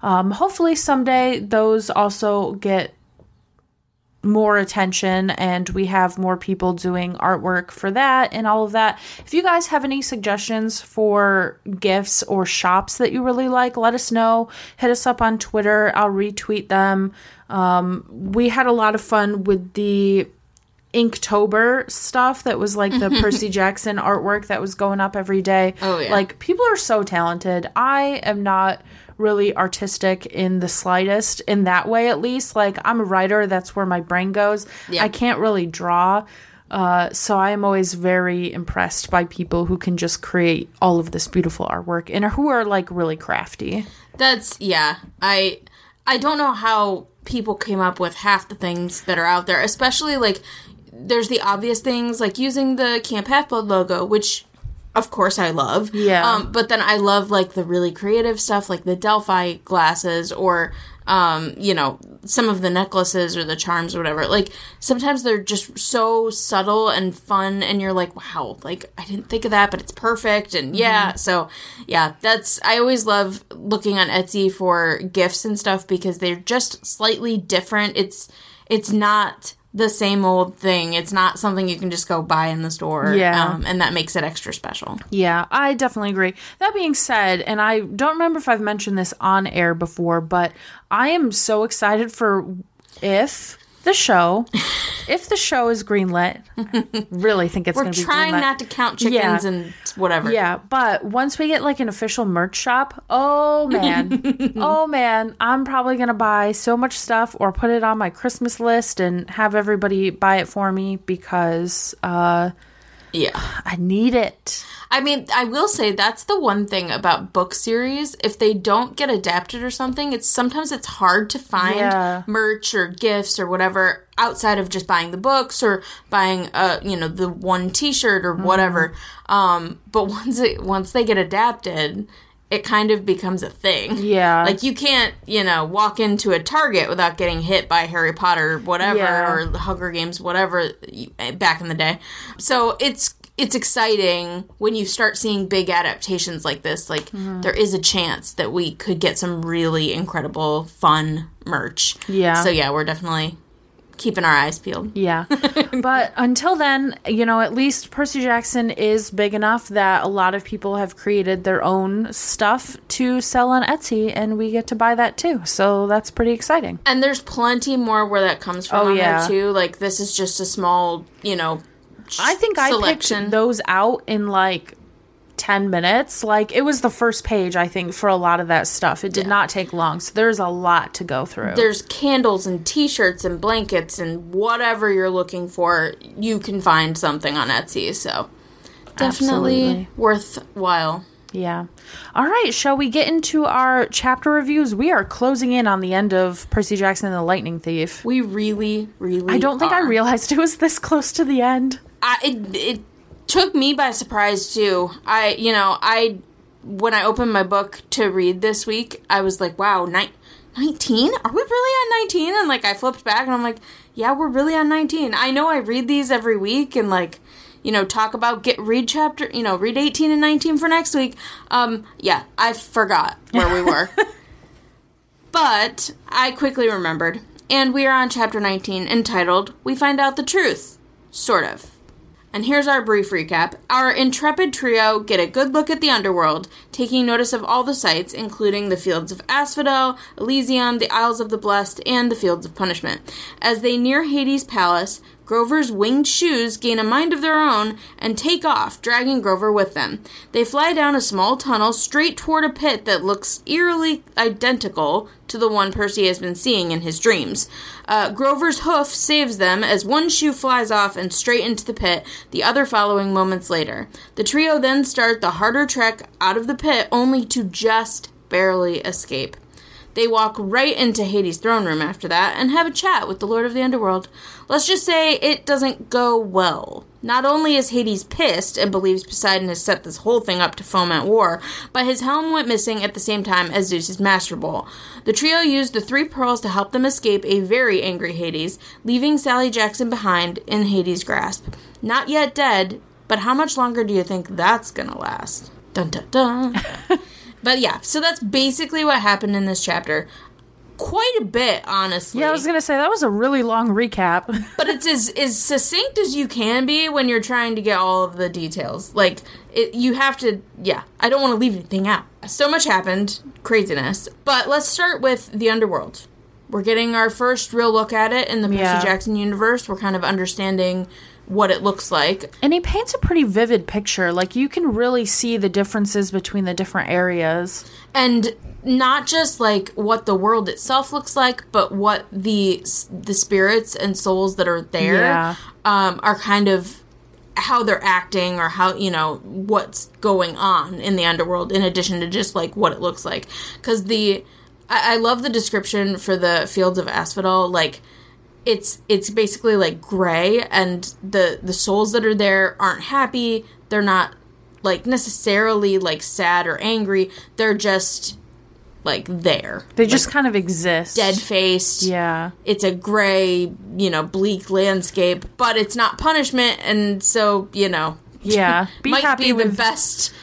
hopefully someday those also get more attention and we have more people doing artwork for that and all of that. If you guys have any suggestions for gifts or shops that you really like, let us know. Hit us up on Twitter. I'll retweet them. We had a lot of fun with the Inktober stuff that was like the Percy Jackson artwork that was going up every day. Oh, yeah. Like, people are so talented. I am not really artistic in the slightest, in that way at least. Like, I'm a writer, that's where my brain goes. Yeah. I can't really draw, so I am always very impressed by people who can just create all of this beautiful artwork and who are like really crafty. That's, yeah, I don't know how people came up with half the things that are out there, especially like there's the obvious things like using the Camp Half-Blood logo, which of course I love. Yeah. But then I love like the really creative stuff like the Delphi glasses or, you know, some of the necklaces or the charms or whatever. Like sometimes they're just so subtle and fun and you're like, wow, like I didn't think of that, but it's perfect. And yeah, so yeah, I always love looking on Etsy for gifts and stuff because they're just slightly different. It's not the same old thing. It's not something you can just go buy in the store. Yeah. And that makes it extra special. Yeah, I definitely agree. That being said, and I don't remember if I've mentioned this on air before, but I am so excited for if the show is greenlit. Really think it's going to be greenlit. We're trying not to count chickens and whatever. Yeah, but once we get like an official merch shop, oh man, I'm probably going to buy so much stuff or put it on my Christmas list and have everybody buy it for me because yeah, I need it. I mean, I will say that's the one thing about book series. If they don't get adapted or something, sometimes it's hard to find merch or gifts or whatever outside of just buying the books or buying, the one T-shirt or whatever. But once they get adapted, it kind of becomes a thing. Yeah. Like, you can't, walk into a Target without getting hit by Harry Potter, whatever, or the Hunger Games, whatever, back in the day. So it's exciting when you start seeing big adaptations like this. Like, there is a chance that we could get some really incredible, fun merch. Yeah. So, yeah, we're definitely keeping our eyes peeled. Yeah. But until then, at least Percy Jackson is big enough that a lot of people have created their own stuff to sell on Etsy, and we get to buy that too. So that's pretty exciting. And there's plenty more where that comes from there too. Like, this is just a small, I think selection. I picked those out in like 10 minutes. Like, it was the first page, I think, for a lot of that stuff. It did not take long, so there's a lot to go through. There's candles and T-shirts and blankets and whatever you're looking for, you can find something on Etsy. So definitely worthwhile. Yeah. All right, shall we get into our chapter reviews? We are closing in on the end of Percy Jackson and the Lightning Thief. We really, really I don't think I realized it was this close to the end. It took me by surprise, too. When I opened my book to read this week, I was like, wow, 19? Are we really on 19? And, I flipped back, and I'm like, yeah, we're really on 19. I know I read these every week, and, talk about read 18 and 19 for next week. Yeah, I forgot where we were. But I quickly remembered. And we are on chapter 19, entitled, We Find Out the Truth. Sort of. And here's our brief recap. Our intrepid trio get a good look at the underworld, taking notice of all the sights, including the Fields of Asphodel, Elysium, the Isles of the Blessed, and the Fields of Punishment. As they near Hades' palace, Grover's winged shoes gain a mind of their own and take off, dragging Grover with them. They fly down a small tunnel straight toward a pit that looks eerily identical to the one Percy has been seeing in his dreams. Grover's hoof saves them as one shoe flies off and straight into the pit, the other following moments later. The trio then start the harder trek out of the pit, only to just barely escape. They walk right into Hades' throne room after that and have a chat with the Lord of the Underworld. Let's just say it doesn't go well. Not only is Hades pissed and believes Poseidon has set this whole thing up to foment war, but his helm went missing at the same time as Zeus's Master Bowl. The trio used the 3 pearls to help them escape a very angry Hades, leaving Sally Jackson behind in Hades' grasp. Not yet dead, but how much longer do you think that's gonna last? Dun dun dun. But yeah, so that's basically what happened in this chapter. Quite a bit, honestly. Yeah, I was going to say, that was a really long recap. But it's as succinct as you can be when you're trying to get all of the details. Like, you have to, I don't want to leave anything out. So much happened. Craziness. But let's start with the underworld. We're getting our first real look at it in the Percy Jackson universe. We're kind of understanding what it looks like. And he paints a pretty vivid picture. Like, you can really see the differences between the different areas. And not just, like, what the world itself looks like, but what the spirits and souls that are there are kind of how they're acting or how, what's going on in the underworld in addition to just, like, what it looks like. Because I love the description for the Fields of Asphodel. Like, it's basically, like, gray, and the souls that are there aren't happy. They're not, like, necessarily, like, sad or angry. They're just, like, there. They just kind of exist. Dead-faced. Yeah. It's a gray, bleak landscape, but it's not punishment, and so, Yeah. might happy be with the best...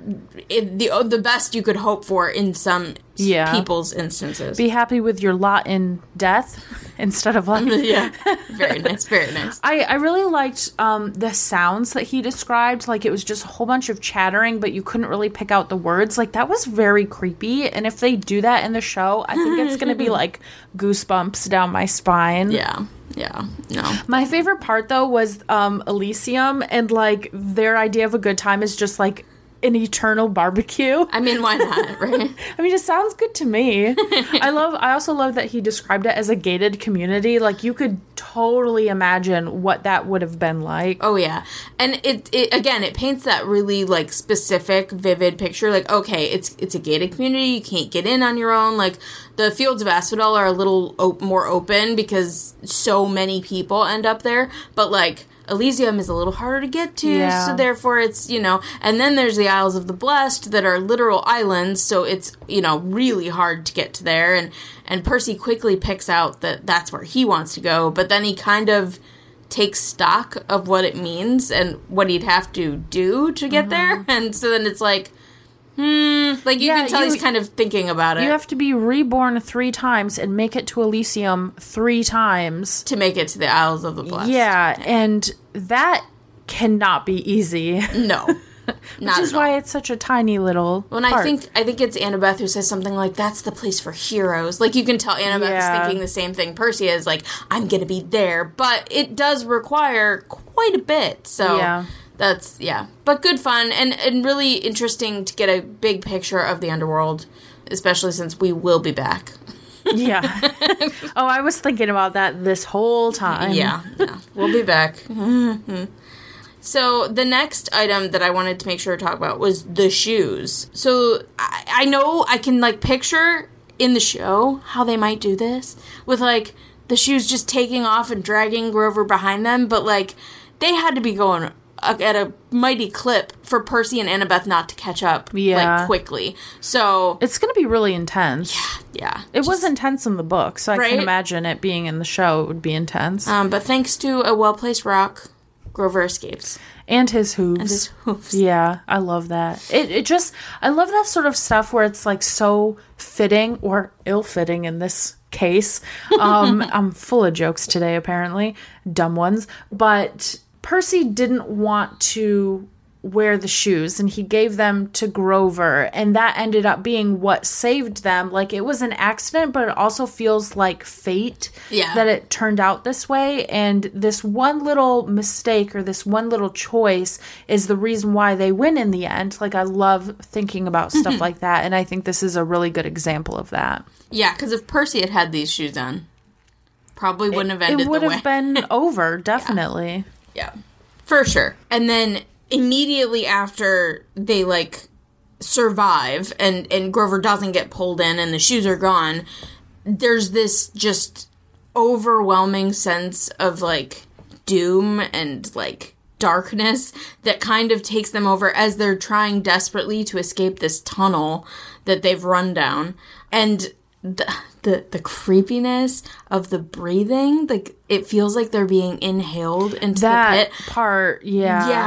the best you could hope for in some people's instances. Be happy with your lot in death instead of life. Yeah. Very nice. Very nice. I really liked the sounds that he described. Like, it was just a whole bunch of chattering, but you couldn't really pick out the words. Like, that was very creepy. And if they do that in the show, I think it's going to be like goosebumps down my spine. Yeah. Yeah. No. My favorite part, though, was Elysium. And, like, their idea of a good time is just, like, an eternal barbecue. I mean, why not, right? I mean, it sounds good to me. I also love that he described it as a gated community. Like, you could totally imagine what that would have been like. Oh, yeah. And it paints that really, like, specific, vivid picture. Like, okay, it's a gated community. You can't get in on your own. Like, the Fields of Asphodel are a little more open because so many people end up there. But, like, Elysium is a little harder to get to, so therefore it's, and then there's the Isles of the Blessed that are literal islands, so it's, really hard to get to there, and Percy quickly picks out that that's where he wants to go, but then he kind of takes stock of what it means and what he'd have to do to get there, and so then it's like, like, you can tell he's kind of thinking about it. You have to be reborn 3 times and make it to Elysium 3 times. To make it to the Isles of the Blessed. Yeah, and that cannot be easy. No. Which is why it's such a tiny little part. I think it's Annabeth who says something like, that's the place for heroes. Like, you can tell Annabeth is thinking the same thing Percy is, like, I'm gonna be there. But it does require quite a bit, so... That's, but good fun, and really interesting to get a big picture of the underworld, especially since we will be back. Yeah. Oh, I was thinking about that this whole time. Yeah, we'll be back. So, the next item that I wanted to make sure to talk about was the shoes. So, I know I can, like, picture in the show how they might do this, with, like, the shoes just taking off and dragging Grover behind them, but, like, they had to be going at a mighty clip for Percy and Annabeth not to catch up, like, quickly. So... It's going to be really intense. Yeah. It was intense in the book, so I can imagine it being in the show, it would be intense. But thanks to a well-placed rock, Grover escapes. And his hooves. Yeah, I love that. I love that sort of stuff where it's, like, so fitting, or ill-fitting in this case. I'm full of jokes today, apparently. Dumb ones. But... Percy didn't want to wear the shoes, and he gave them to Grover, and that ended up being what saved them. Like, it was an accident, but it also feels like fate that it turned out this way, and this one little mistake or this one little choice is the reason why they win in the end. Like, I love thinking about stuff like that, and I think this is a really good example of that. Yeah, because if Percy had these shoes on, probably wouldn't have ended the way. It would have been over, definitely. Yeah, for sure. And then immediately after they, like, survive and Grover doesn't get pulled in and the shoes are gone, there's this just overwhelming sense of, like, doom and, like, darkness that kind of takes them over as they're trying desperately to escape this tunnel that they've run down. And the creepiness of the breathing, like, it feels like they're being inhaled into the pit. That part, yeah. Yeah,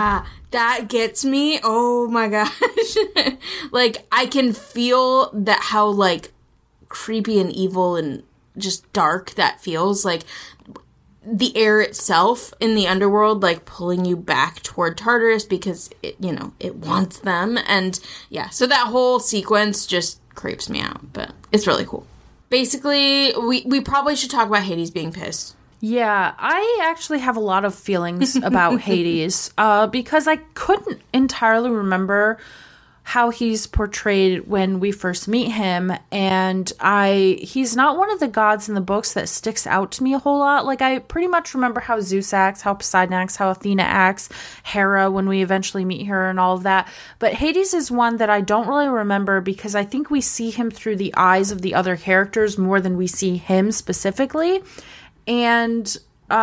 That gets me. Oh my gosh. Like, I can feel that how, like, creepy and evil and just dark that feels. Like, the air itself in the underworld, like, pulling you back toward Tartarus because, it, you know, it wants them. And, yeah, so that whole sequence just creeps me out. But it's really cool. Basically, we probably should talk about Hades being pissed. Yeah, I actually have a lot of feelings about Hades because I couldn't entirely remember how he's portrayed when we first meet him, and he's not one of the gods in the books that sticks out to me a whole lot. Like, I pretty much remember how Zeus acts, how Poseidon acts, how Athena acts, Hera when we eventually meet her and all of that. But Hades is one that I don't really remember because I think we see him through the eyes of the other characters more than we see him specifically. And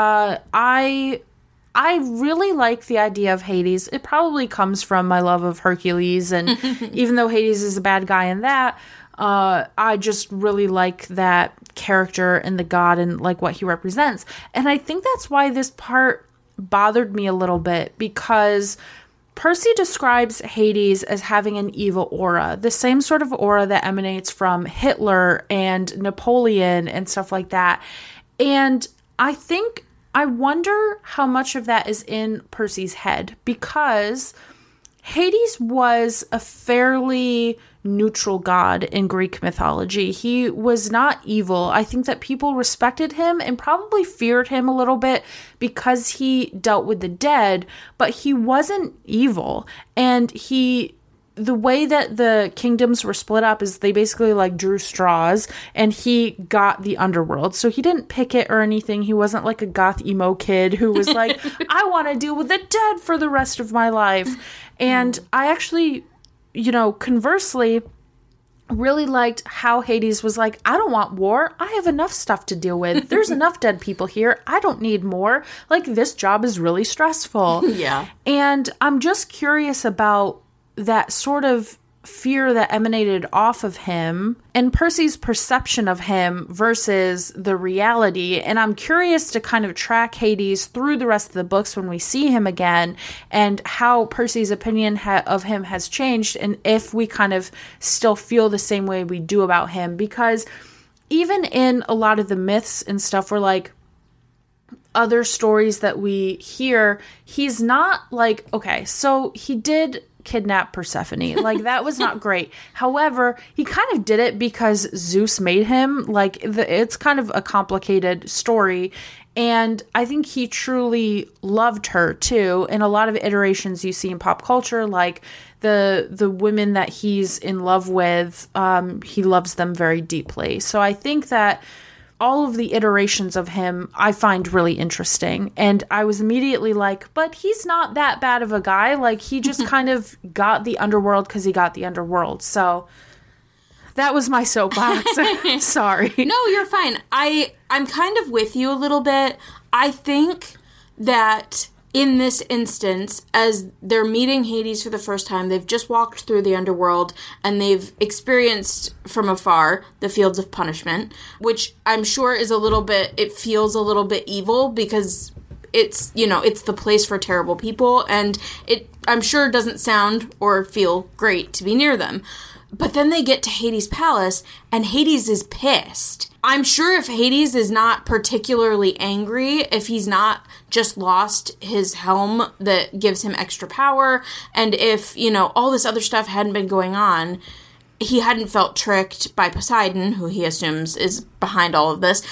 I really like the idea of Hades. It probably comes from my love of Hercules, and even though Hades is a bad guy in that, I just really like that character and the god and like what he represents. And I think that's why this part bothered me a little bit, because Percy describes Hades as having an evil aura, the same sort of aura that emanates from Hitler and Napoleon and stuff like that. And I wonder how much of that is in Percy's head, because Hades was a fairly neutral god in Greek mythology. He was not evil. I think that people respected him and probably feared him a little bit because he dealt with the dead, but he wasn't evil. And the way that the kingdoms were split up is they basically like drew straws, and he got the underworld. So he didn't pick it or anything. He wasn't like a goth emo kid who was like, I want to deal with the dead for the rest of my life. And I actually, you know, conversely, really liked how Hades was like, I don't want war. I have enough stuff to deal with. There's enough dead people here. I don't need more. Like, this job is really stressful. Yeah. And I'm just curious about that sort of fear that emanated off of him and Percy's perception of him versus the reality. And I'm curious to kind of track Hades through the rest of the books when we see him again, and how Percy's opinion of him has changed, and if we kind of still feel the same way we do about him. Because even in a lot of the myths and stuff, we're like, other stories that we hear, he's not like, okay, so he did kidnap Persephone. Like, that was not great. However, he kind of did it because Zeus made him. Like, it's kind of a complicated story. And I think he truly loved her too. In a lot of iterations you see in pop culture, like the women that he's in love with, he loves them very deeply. So I think that all of the iterations of him I find really interesting. And I was immediately like, but he's not that bad of a guy. Like, he just kind of got the underworld because he got the underworld. So that was my soapbox. Sorry. No, you're fine. I'm kind of with you a little bit. I think that in this instance, as they're meeting Hades for the first time, they've just walked through the underworld and they've experienced from afar the fields of punishment, which I'm sure is it feels a little bit evil because it's, you know, it's the place for terrible people, and I'm sure doesn't sound or feel great to be near them. But then they get to Hades' palace, and Hades is pissed. I'm sure if Hades is not particularly angry, if he's not just lost his helm that gives him extra power, and if, you know, all this other stuff hadn't been going on, he hadn't felt tricked by Poseidon, who he assumes is behind all of this.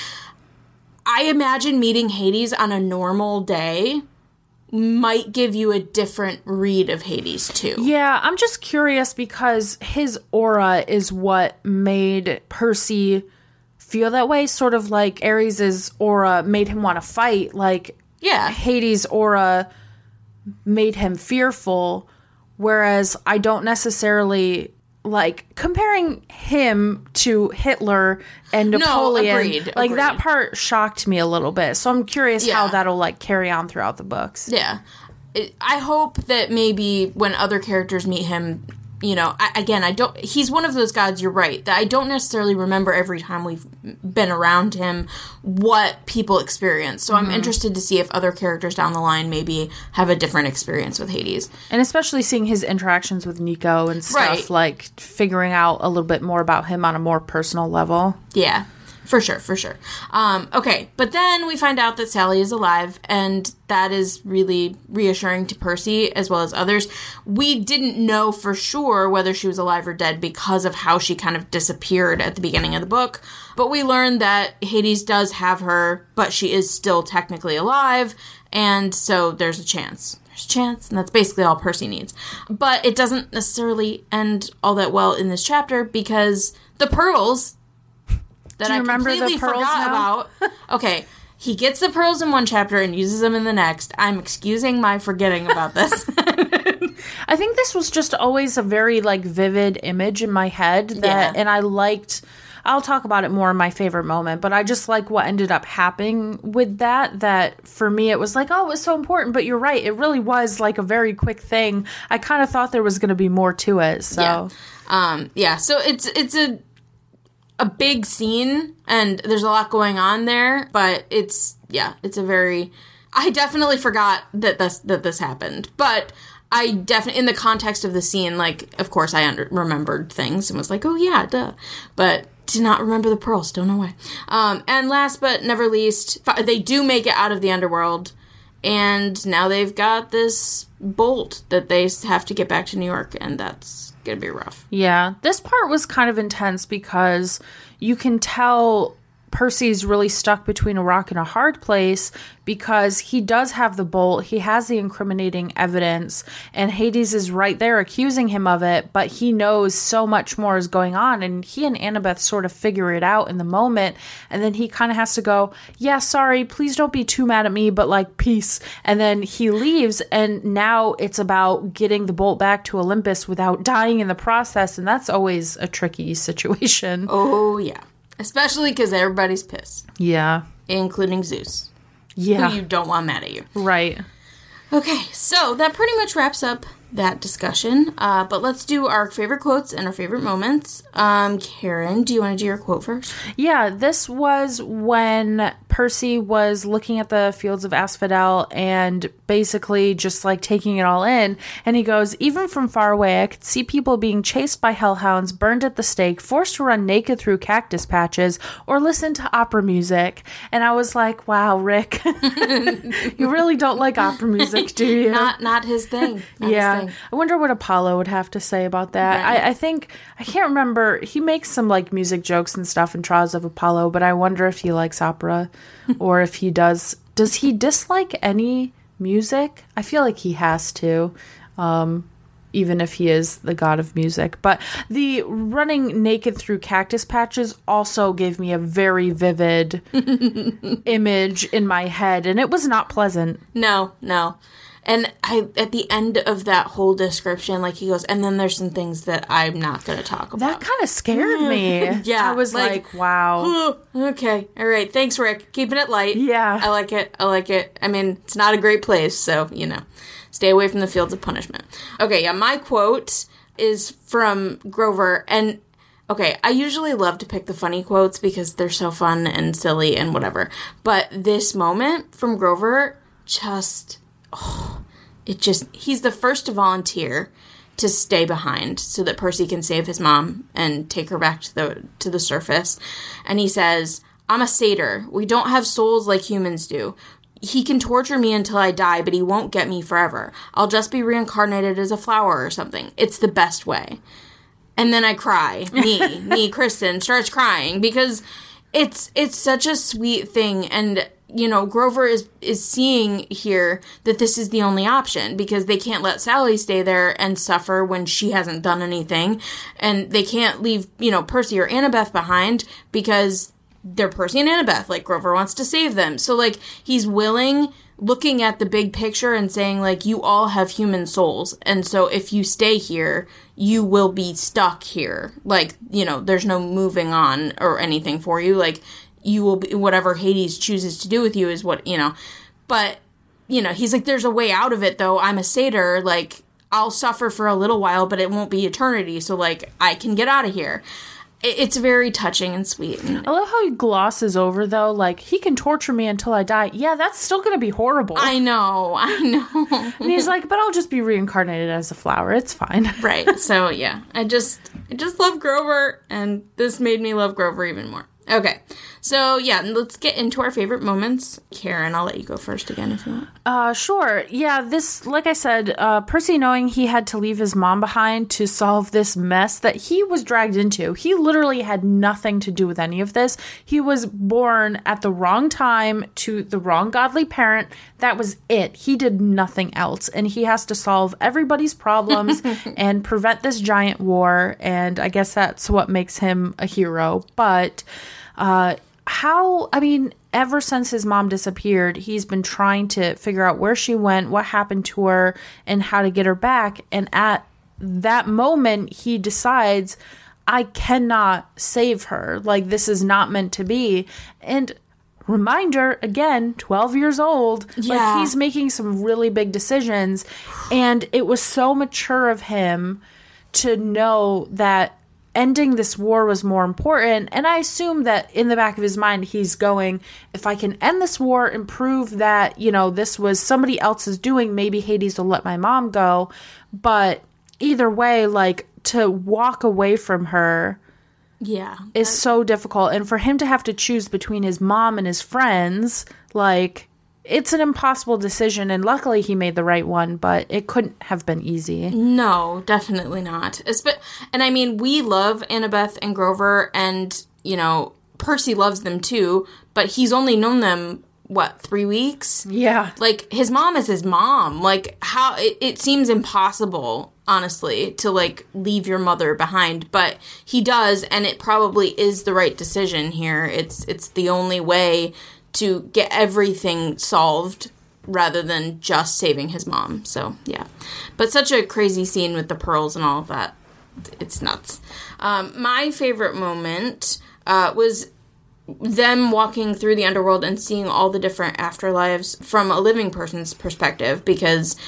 I imagine meeting Hades on a normal day might give you a different read of Hades too. Yeah, I'm just curious because his aura is what made Percy feel that way, sort of like Ares' aura made him want to fight. Like, yeah, Hades' aura made him fearful, whereas I don't necessarily like comparing him to Hitler and Napoleon. No, agreed. That part shocked me a little bit. So I'm curious how that'll like carry on throughout the books. Yeah. I hope that maybe when other characters meet him, he's one of those gods, you're right, that I don't necessarily remember every time we've been around him what people experience. So I'm interested to see if other characters down the line maybe have a different experience with Hades. And especially seeing his interactions with Nico and stuff, Right. like figuring out a little bit more about him on a more personal level. Yeah. For sure. Okay, but then we find out that Sally is alive, and that is really reassuring to Percy as well as others. We didn't know for sure whether she was alive or dead because of how she kind of disappeared at the beginning of the book, but we learned that Hades does have her, but she is still technically alive, and so there's a chance. And that's basically all Percy needs. But it doesn't necessarily end all that well in this chapter because the pearls that I completely forgot about. Okay, he gets the pearls in one chapter and uses them in the next. I'm excusing my forgetting about this. I think this was just always a very, like, vivid image in my head and I'll talk about it more in my favorite moment, but I just like what ended up happening with that for me it was like, oh, it was so important, but you're right, it really was like a very quick thing. I kind of thought there was going to be more to it, so. So it's a big scene, and there's a lot going on there, but it's a very... I definitely forgot that this happened, but I definitely, in the context of the scene, like, of course I remembered things and was like, oh yeah, duh, but did not remember the pearls, don't know why. And last but never least, they do make it out of the underworld, and now they've got this bolt that they have to get back to New York, and that's gonna be rough. Yeah, this part was kind of intense because you can tell Percy's really stuck between a rock and a hard place because he does have the bolt, he has the incriminating evidence, and Hades is right there accusing him of it, but he knows so much more is going on, and he and Annabeth sort of figure it out in the moment, and then he kind of has to go, yeah, sorry, please don't be too mad at me, but like, peace, and then he leaves, and now it's about getting the bolt back to Olympus without dying in the process, and that's always a tricky situation. Oh, yeah. Especially because everybody's pissed. Yeah. Including Zeus. Yeah. Who you don't want mad at you. Right. Okay, so that pretty much wraps up that discussion. But let's do our favorite quotes and our favorite moments. Karen, do you want to do your quote first? Yeah, this was when Percy was looking at the fields of Asphodel and basically just like taking it all in. And he goes, even from far away, I could see people being chased by hellhounds, burned at the stake, forced to run naked through cactus patches, or listen to opera music. And I was like, wow, Rick, you really don't like opera music, do you? Not his thing. Yeah. I wonder what Apollo would have to say about that. Right. I think, I can't remember, he makes some like music jokes and stuff in Trials of Apollo, but I wonder if he likes opera or if he does he dislike any music? I feel like he has to, even if he is the god of music. But the running naked through cactus patches also gave me a very vivid image in my head, and it was not pleasant. No. And at the end of that whole description, like, he goes, and then there's some things that I'm not going to talk about. That kind of scared me. Yeah. I was like, wow. Okay. All right. Thanks, Rick. Keeping it light. Yeah. I like it. I mean, it's not a great place, so, stay away from the fields of punishment. Okay, yeah, my quote is from Grover, and okay, I usually love to pick the funny quotes because they're so fun and silly and whatever, but this moment from Grover he's the first to volunteer to stay behind so that Percy can save his mom and take her back to the surface. And he says, I'm a satyr. We don't have souls like humans do. He can torture me until I die, but he won't get me forever. I'll just be reincarnated as a flower or something. It's the best way. And then I cry. Me, Kristen, starts crying because it's such a sweet thing. And Grover is seeing here that this is the only option because they can't let Sally stay there and suffer when she hasn't done anything. And they can't leave, Percy or Annabeth behind because they're Percy and Annabeth. Like, Grover wants to save them. So, like, he's willing, looking at the big picture and saying, like, you all have human souls. And so if you stay here, you will be stuck here. Like, there's no moving on or anything for you. Like, you will be, whatever Hades chooses to do with you is what, but, he's like, there's a way out of it, though. I'm a satyr. Like, I'll suffer for a little while, but it won't be eternity. So, like, I can get out of here. It's very touching and sweet. I love how he glosses over, though, like, he can torture me until I die. Yeah, that's still going to be horrible. I know. And he's like, but I'll just be reincarnated as a flower. It's fine. Right. So, yeah. I just love Grover, and this made me love Grover even more. Okay. So, yeah, let's get into our favorite moments. Karen, I'll let you go first again if you want. Sure. Yeah, this, like I said, Percy knowing he had to leave his mom behind to solve this mess that he was dragged into. He literally had nothing to do with any of this. He was born at the wrong time to the wrong godly parent. That was it. He did nothing else. And he has to solve everybody's problems and prevent this giant war. And I guess that's what makes him a hero. But ever since his mom disappeared, he's been trying to figure out where she went, what happened to her, and how to get her back. And at that moment, he decides, I cannot save her. Like, this is not meant to be. And reminder, again, 12 years old. Yeah. Like, he's making some really big decisions. And it was so mature of him to know that ending this war was more important. And I assume that in the back of his mind, he's going, if I can end this war and prove that, this was somebody else's doing, maybe Hades will let my mom go. But either way, like, to walk away from her is so difficult. And for him to have to choose between his mom and his friends, like, it's an impossible decision, and luckily he made the right one, but it couldn't have been easy. No, definitely not. And I mean, we love Annabeth and Grover, and, Percy loves them too, but he's only known them, 3 weeks? Yeah. Like, his mom is his mom. Like, how, it seems impossible, honestly, to, like, leave your mother behind, but he does, and it probably is the right decision here. It's the only way to get everything solved rather than just saving his mom. So, yeah. But such a crazy scene with the pearls and all of that. It's nuts. My favorite moment was them walking through the underworld and seeing all the different afterlives from a living person's perspective, because,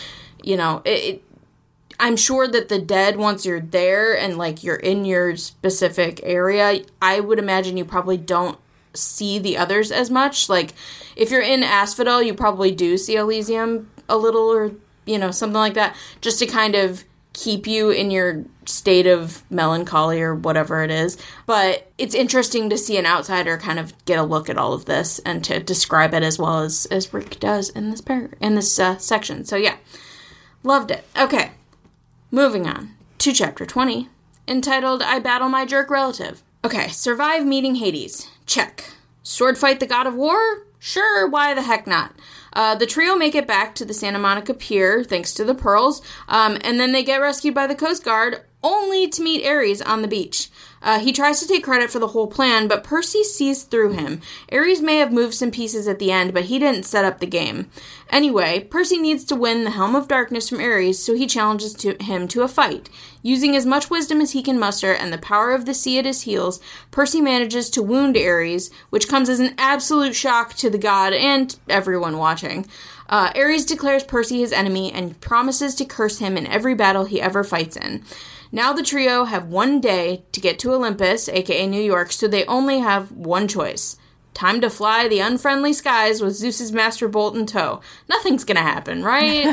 I'm sure that the dead, once you're there and, like, you're in your specific area, I would imagine you probably don't see the others as much. Like, if you're in Asphodel, you probably do see Elysium a little, or something like that, just to kind of keep you in your state of melancholy or whatever it is. But it's interesting to see an outsider kind of get a look at all of this and to describe it as well as Rick does in this section. So yeah, loved it. Okay, moving on to chapter 20, entitled I Battle My Jerk Relative. Okay, survive meeting Hades. Check. Sword fight the god of war? Sure, why the heck not? The trio make it back to the Santa Monica Pier, thanks to the pearls, and then they get rescued by the Coast Guard, only to meet Ares on the beach. He tries to take credit for the whole plan, but Percy sees through him. Ares may have moved some pieces at the end, but he didn't set up the game. Anyway, Percy needs to win the Helm of Darkness from Ares, so he challenges him to a fight. Using as much wisdom as he can muster and the power of the sea at his heels, Percy manages to wound Ares, which comes as an absolute shock to the god and everyone watching. Ares declares Percy his enemy and promises to curse him in every battle he ever fights in. Now the trio have one day to get to Olympus, aka New York, so they only have one choice. Time to fly the unfriendly skies with Zeus's master bolt in tow. Nothing's gonna happen, right?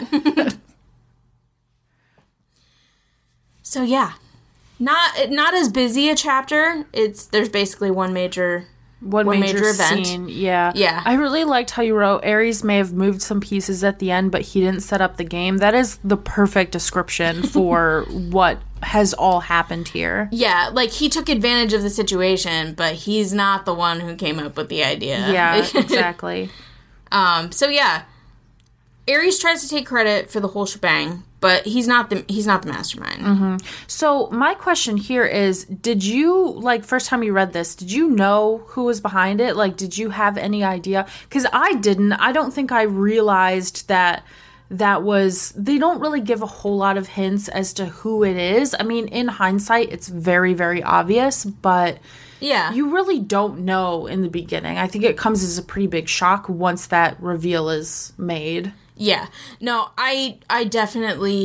So yeah, not as busy a chapter. There's basically one major event. Scene. Yeah. Yeah. I really liked how you wrote Ares may have moved some pieces at the end, but he didn't set up the game. That is the perfect description for what has all happened here. Yeah, like he took advantage of the situation, but he's not the one who came up with the idea. Yeah, exactly. So yeah, Ares tries to take credit for the whole shebang, but he's not the mastermind. Mm-hmm. So my question here is, did you, like, first time you read this, did you know who was behind it? Like, did you have any idea? Because I didn't. I don't think I realized that was, they don't really give a whole lot of hints as to who it is. I mean, in hindsight, it's very, very obvious, but yeah, you really don't know in the beginning. I think it comes as a pretty big shock once that reveal is made. Yeah. No, I definitely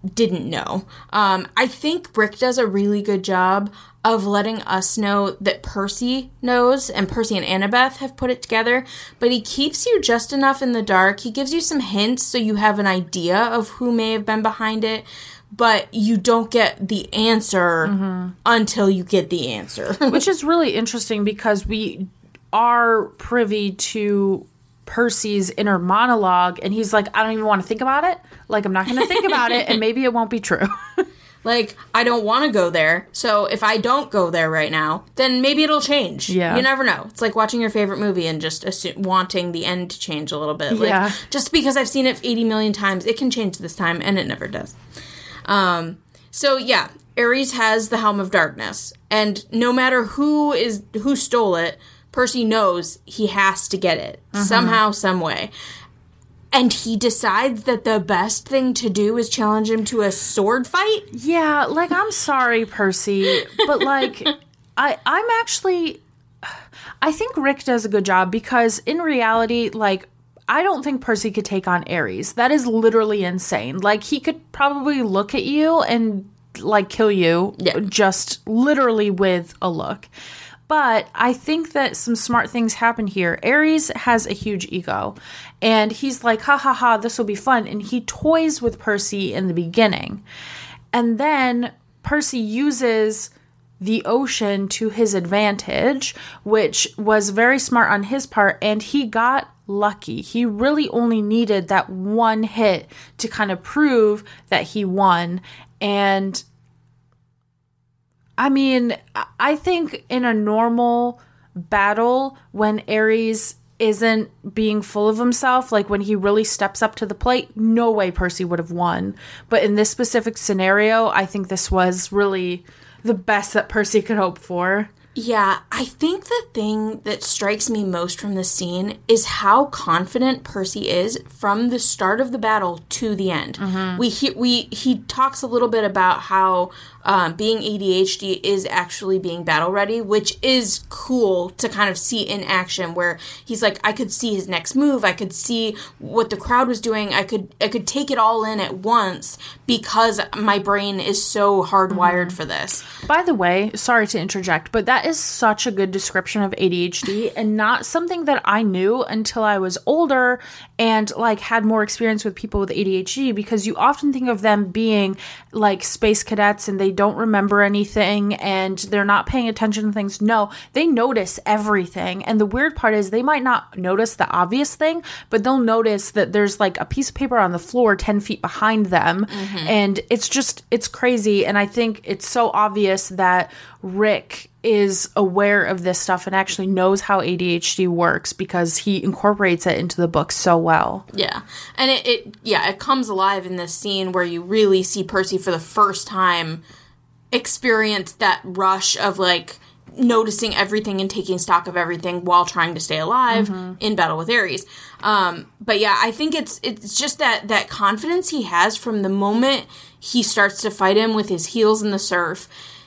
didn't know. I think Rick does a really good job of letting us know that Percy knows, and Percy and Annabeth have put it together, but he keeps you just enough in the dark. He gives you some hints so you have an idea of who may have been behind it, but you don't get the answer until you get the answer. Which is really interesting because we are privy to Percy's inner monologue, and he's like, I don't even want to think about it. Like, I'm not going to think about it, and maybe it won't be true. Like, I don't want to go there, so if I don't go there right now, then maybe it'll change. Yeah. You never know. It's like watching your favorite movie and just wanting the end to change a little bit. Like, Yeah. just because I've seen it 80 million times, it can change this time, and it never does. So, yeah, Ares has the Helm of Darkness, and no matter who stole it, Percy knows he has to get it, somehow, some way. And he decides that the best thing to do is challenge him to a sword fight? Yeah, like, I'm sorry, Percy, but, like, I think Rick does a good job because, in reality, like, I don't think Percy could take on Ares. That is literally insane. Like, he could probably look at you and, like, kill you just literally with a look. But I think that some smart things happen here. Ares has a huge ego, and he's like, ha ha ha, this will be fun. And he toys with Percy in the beginning. And then Percy uses the ocean to his advantage, which was very smart on his part, and he got lucky. He really only needed that one hit to kind of prove that he won. And I mean, I think in a normal battle, when Ares isn't being full of himself, like when he really steps up to the plate, no way Percy would have won. But in this specific scenario, I think this was really the best that Percy could hope for. Yeah, I think the thing that strikes me most from this scene is how confident Percy is from the start of the battle to the end. He talks a little bit about how being ADHD is actually being battle ready, which is cool to kind of see in action, where he's like, I could see his next move, I could see what the crowd was doing, I could take it all in at once because my brain is so hardwired for this. By the way, sorry to interject, but that is such a good description of ADHD and not something that I knew until I was older and like had more experience with people with ADHD, because you often think of them being like space cadets and they don't remember anything and they're not paying attention to things. No, they notice everything. And the weird part is they might not notice the obvious thing, but they'll notice that there's like a piece of paper on the floor 10 feet behind them. And it's crazy. And I think it's so obvious that Rick is aware of this stuff and actually knows how ADHD works because he incorporates it into the book so well. Yeah. And it comes alive in this scene where you really see Percy for the first time experience that rush of like noticing everything and taking stock of everything while trying to stay alive in battle with Ares. But yeah, I think it's just that confidence he has from the moment he starts to fight him with his heels in the surf.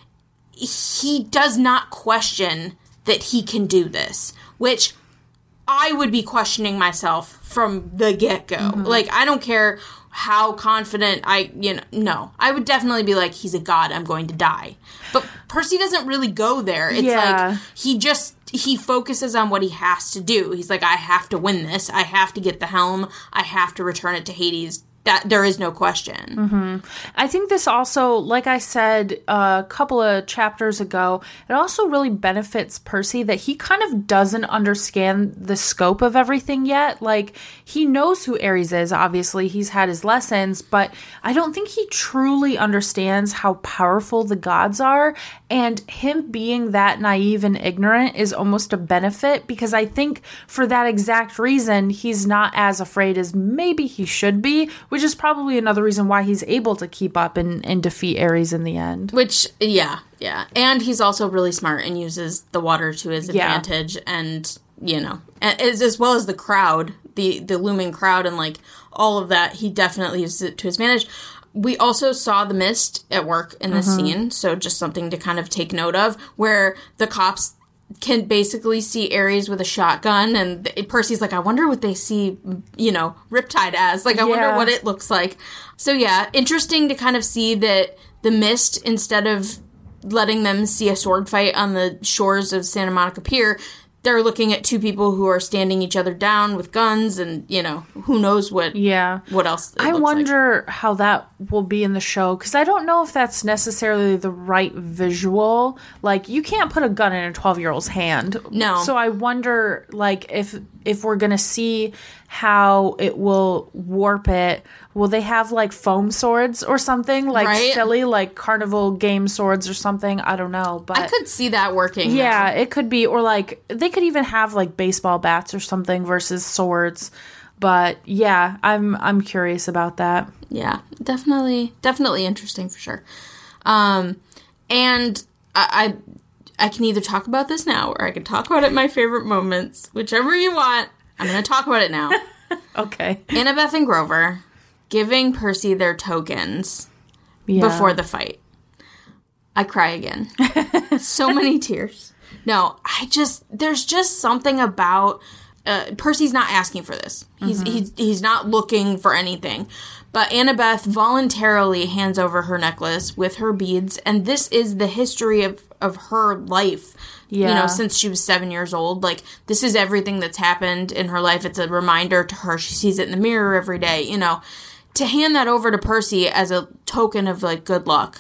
He does not question that he can do this, which I would be questioning myself from the get-go. Like, I don't care how confident no. I would definitely be like, he's a god, I'm going to die. But Percy doesn't really go there. It's like, he focuses on what he has to do. He's like, I have to win this. I have to get the helm. I have to return it to Hades. That there is no question. I think this also, like I said a couple of chapters ago, it also really benefits Percy that he kind of doesn't understand the scope of everything yet. Like, he knows who Ares is, obviously. He's had his lessons, but I don't think he truly understands how powerful the gods are. And him being that naive and ignorant is almost a benefit, because I think for that exact reason, he's not as afraid as maybe he should be, which is probably another reason why he's able to keep up and defeat Ares in the end. Which, yeah. And he's also really smart and uses the water to his advantage, and, as well as the crowd, the looming crowd and, like, all of that, he definitely uses it to his advantage. We also saw the mist at work in this scene, so just something to kind of take note of, where the cops can basically see Ares with a shotgun, and Percy's like, I wonder what they see, Riptide as. Like, I wonder what it looks like. So, yeah, interesting to kind of see that the mist, instead of letting them see a sword fight on the shores of Santa Monica Pier, they're looking at two people who are standing each other down with guns, and, who knows what else I wonder how that will be in the show, because I don't know if that's necessarily the right visual. Like, you can't put a gun in a 12-year-old's hand. No. So I wonder, like, if we're going to see how it will warp it. Will they have, like, foam swords or something? Like, silly, like, carnival game swords or something? I don't know. But I could see that working. Yeah, it could be. Or, like, they could even have, like, baseball bats or something versus swords. But, yeah, I'm curious about that. Yeah, definitely interesting for sure. And I can either talk about this now, or I can talk about it in my favorite moments. Whichever you want. I'm going to talk about it now. Okay. Annabeth and Grover giving Percy their tokens before the fight. I cry again. So many tears. No, there's just something about, Percy's not asking for this. He's not looking for anything. But Annabeth voluntarily hands over her necklace with her beads, and this is the history of her life. Since she was 7 years old. Like, this is everything that's happened in her life. It's a reminder to her. She sees it in the mirror every day, To hand that over to Percy as a token of, like, good luck,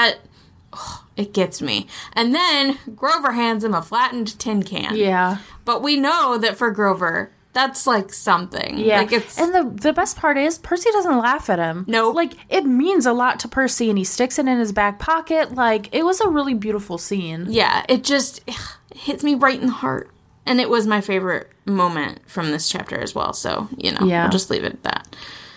it gets me. And then Grover hands him a flattened tin can. Yeah. But we know that for Grover, that's, like, something. Yeah. Like, it's... And the best part is, Percy doesn't laugh at him. No. Like, it means a lot to Percy, and he sticks it in his back pocket. Like, it was a really beautiful scene. Yeah, it just hits me right in the heart. And it was my favorite moment from this chapter as well. So, I'll just leave it at that.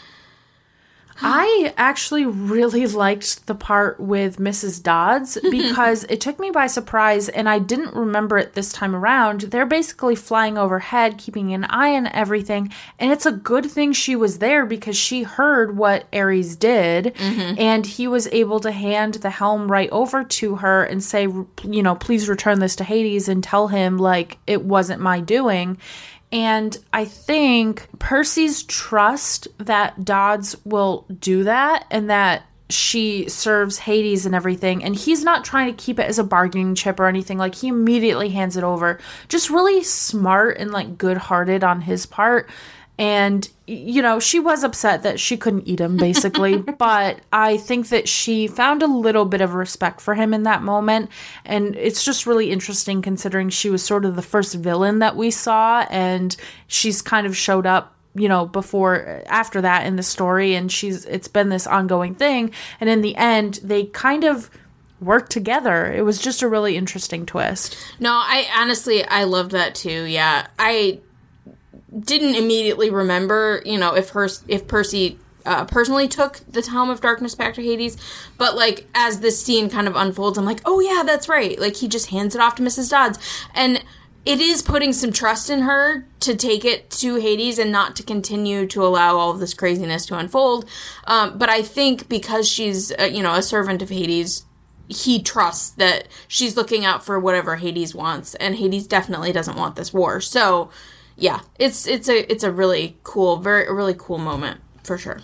I actually really liked the part with Mrs. Dodds because it took me by surprise, and I didn't remember it this time around. They're basically flying overhead, keeping an eye on everything, and it's a good thing she was there because she heard what Ares did, and he was able to hand the helm right over to her and say, please return this to Hades, and tell him, like, it wasn't my doing. And I think Percy's trust that Dodds will do that and that she serves Hades and everything, and he's not trying to keep it as a bargaining chip or anything. Like, he immediately hands it over. Just really smart and, like, good-hearted on his part. And, she was upset that she couldn't eat him, basically. But I think that she found a little bit of respect for him in that moment. And it's just really interesting considering she was sort of the first villain that we saw. And she's kind of showed up, after that in the story. And it's been this ongoing thing. And in the end, they kind of work together. It was just a really interesting twist. No, I loved that too. Yeah. I didn't immediately remember, if Percy personally took the Helm of Darkness back to Hades, but, like, as this scene kind of unfolds, I'm like, oh yeah, that's right. Like, he just hands it off to Mrs. Dodds, and it is putting some trust in her to take it to Hades and not to continue to allow all of this craziness to unfold. But I think because she's, a servant of Hades, he trusts that she's looking out for whatever Hades wants, and Hades definitely doesn't want this war. So, yeah, it's a really cool, really cool moment for sure.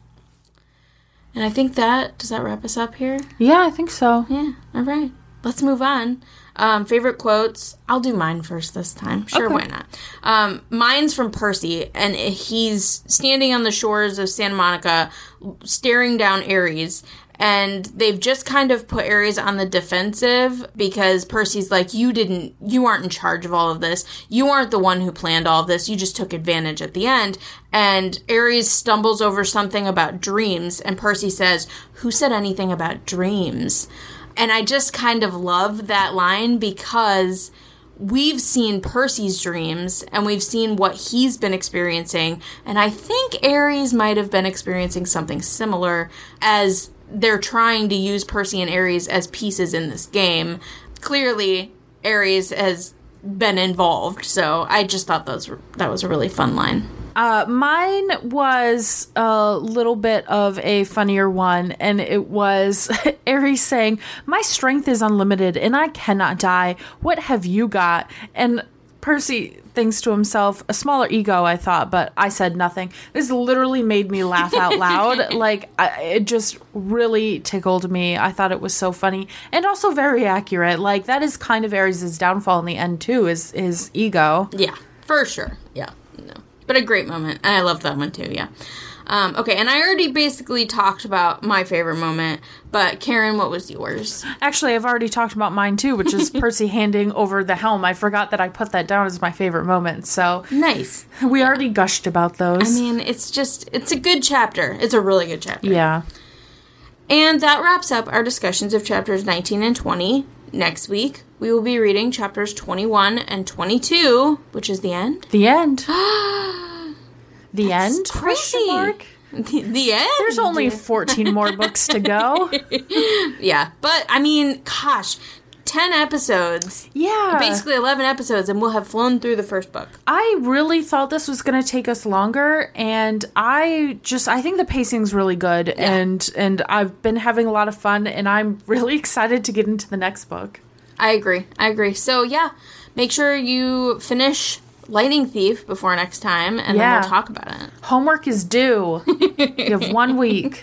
And I think does that wrap us up here? Yeah, I think so. Yeah, all right. Let's move on. Favorite quotes. I'll do mine first this time. Sure, okay. Why not? Mine's from Percy, and he's standing on the shores of Santa Monica, staring down Ares. And they've just kind of put Ares on the defensive because Percy's like, you aren't in charge of all of this. You aren't the one who planned all of this. You just took advantage at the end. And Ares stumbles over something about dreams. And Percy says, who said anything about dreams? And I just kind of love that line because we've seen Percy's dreams and we've seen what he's been experiencing. And I think Ares might have been experiencing something similar as they're trying to use Percy and Ares as pieces in this game. Clearly, Ares has been involved, so I just thought that was a really fun line. Mine was a little bit of a funnier one, and it was Ares saying, "My strength is unlimited, and I cannot die. What have you got?" And Percy thinks to himself, a smaller ego, I thought, but I said nothing. This literally made me laugh out loud. It just really tickled me. I thought it was so funny and also very accurate. Like, that is kind of Ares' downfall in the end, too, is his ego. Yeah, for sure. Yeah, no. But a great moment. And I love that one, too, yeah. Okay, and I already basically talked about my favorite moment, but Karen, what was yours? Actually, I've already talked about mine too, which is Percy handing over the helm. I forgot that I put that down as my favorite moment, so... Nice. We already gushed about those. I mean, it's a good chapter. It's a really good chapter. Yeah. And that wraps up our discussions of chapters 19 and 20. Next week, we will be reading chapters 21 and 22, which is the end. The end. The That's end? Crazy. The end? There's only 14 more books to go. Yeah, but, I mean, gosh, 10 episodes. Yeah. Basically 11 episodes, and we'll have flown through the first book. I really thought this was going to take us longer, and I think the pacing's really good, Yeah. and I've been having a lot of fun, and I'm really excited to get into the next book. I agree. So, yeah, make sure you finish Lightning Thief before next time, and then we'll talk about it. Homework is due. You have 1 week.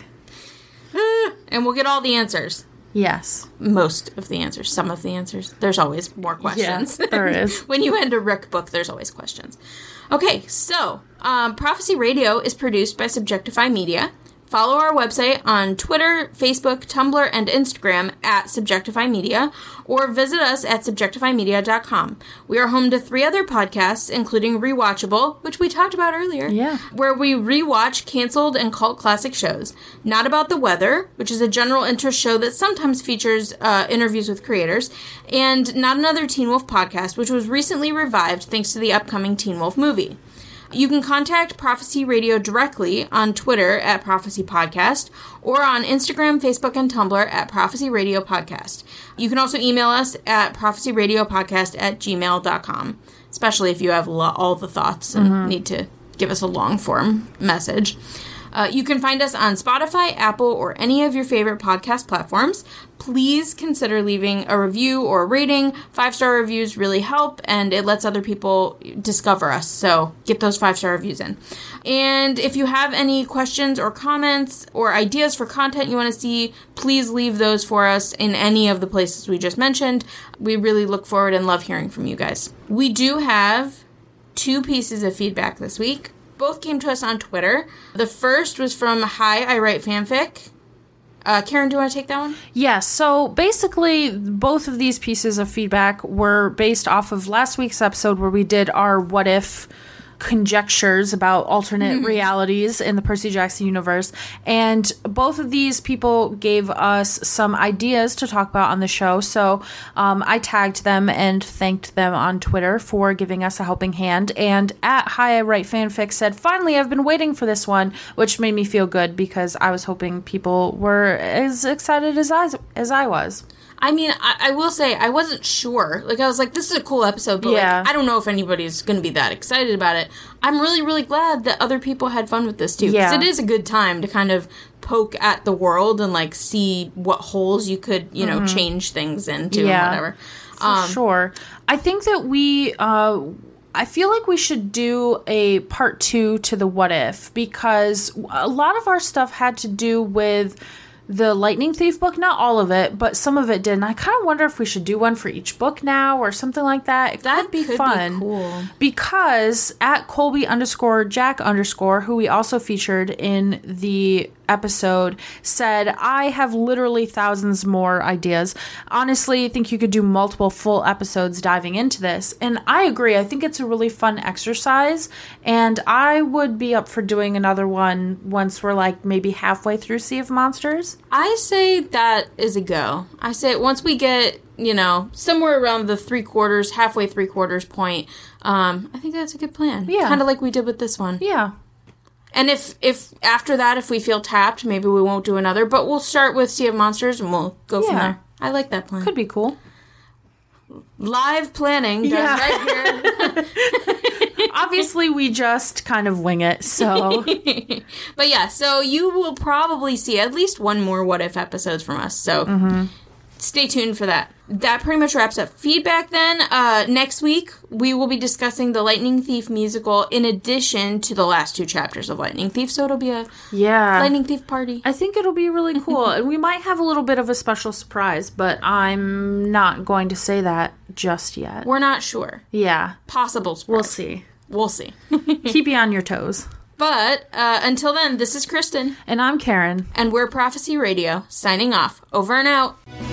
And we'll get all the answers. Yes. Most of the answers. Some of the answers. There's always more questions. Yeah, there is. When you end a Rick book, there's always questions. Okay, so Prophecy Radio is produced by Subjectify Media. Follow our website on Twitter, Facebook, Tumblr, and Instagram at Subjectify Media, or visit us at subjectifymedia.com. We are home to 3 other podcasts, including Rewatchable, which we talked about earlier, where we rewatch canceled and cult classic shows. Not About the Weather, which is a general interest show that sometimes features interviews with creators, and Not Another Teen Wolf podcast, which was recently revived thanks to the upcoming Teen Wolf movie. You can contact Prophecy Radio directly on Twitter at Prophecy Podcast or on Instagram, Facebook, and Tumblr at Prophecy Radio Podcast. You can also email us at prophecyradiopodcast@gmail.com, especially if you have all the thoughts and need to give us a long-form message. You can find us on Spotify, Apple, or any of your favorite podcast platforms. Please consider leaving a review or a rating. 5-star reviews really help, and it lets other people discover us. So get those 5-star reviews in. And if you have any questions or comments or ideas for content you want to see, please leave those for us in any of the places we just mentioned. We really look forward and love hearing from you guys. We do have 2 pieces of feedback this week. Both came to us on Twitter. The first was from Hi, I Write Fanfic. Karen, do you want to take that one? Yes. So basically, both of these pieces of feedback were based off of last week's episode where we did our what if conjectures about alternate realities in the Percy Jackson universe, and both of these people gave us some ideas to talk about on the show, so I tagged them and thanked them on Twitter for giving us a helping hand, and at Hi I Write Fanfic said, "Finally, I've been waiting for this one," which made me feel good because I was hoping people were as excited as I was. I mean, I will say, I wasn't sure. Like, I was like, this is a cool episode, but I don't know if anybody's going to be that excited about it. I'm really, really glad that other people had fun with this, too. Because it is a good time to kind of poke at the world and, like, see what holes you could, you know, change things into and whatever. For sure. I think that I feel like we should do a part 2 to the what if, because a lot of our stuff had to do with the Lightning Thief book. Not all of it, but some of it did. And I kind of wonder if we should do one for each book now or something like that. That could be fun. Be cool. Because at Colby_Jack_, who we also featured in the episode, said, "I have literally thousands more ideas. Honestly, I think you could do multiple full episodes diving into this." And I agree. I think it's a really fun exercise, and I would be up for doing another one once we're like maybe halfway through Sea of Monsters. I say that is a go. I say once we get, you know, somewhere around the halfway 3/4 point, I think that's a good plan. Yeah. Kind of like we did with this one. Yeah. And if after that, if we feel tapped, maybe we won't do another. But we'll start with Sea of Monsters and we'll go from there. I like that plan. Could be cool. Live planning done right here. Obviously, we just kind of wing it, so... But yeah, so you will probably see at least one more What If episodes from us, so stay tuned for that. That pretty much wraps up feedback then. Next week, we will be discussing the Lightning Thief musical in addition to the last 2 chapters of Lightning Thief, so it'll be a Lightning Thief party. I think it'll be really cool. And we might have a little bit of a special surprise, but I'm not going to say that just yet. We're not sure. Yeah. Possible surprise. We'll see. We'll see. Keep you on your toes. But until then, this is Kristen. And I'm Karen. And we're Prophecy Radio, signing off. Over and out.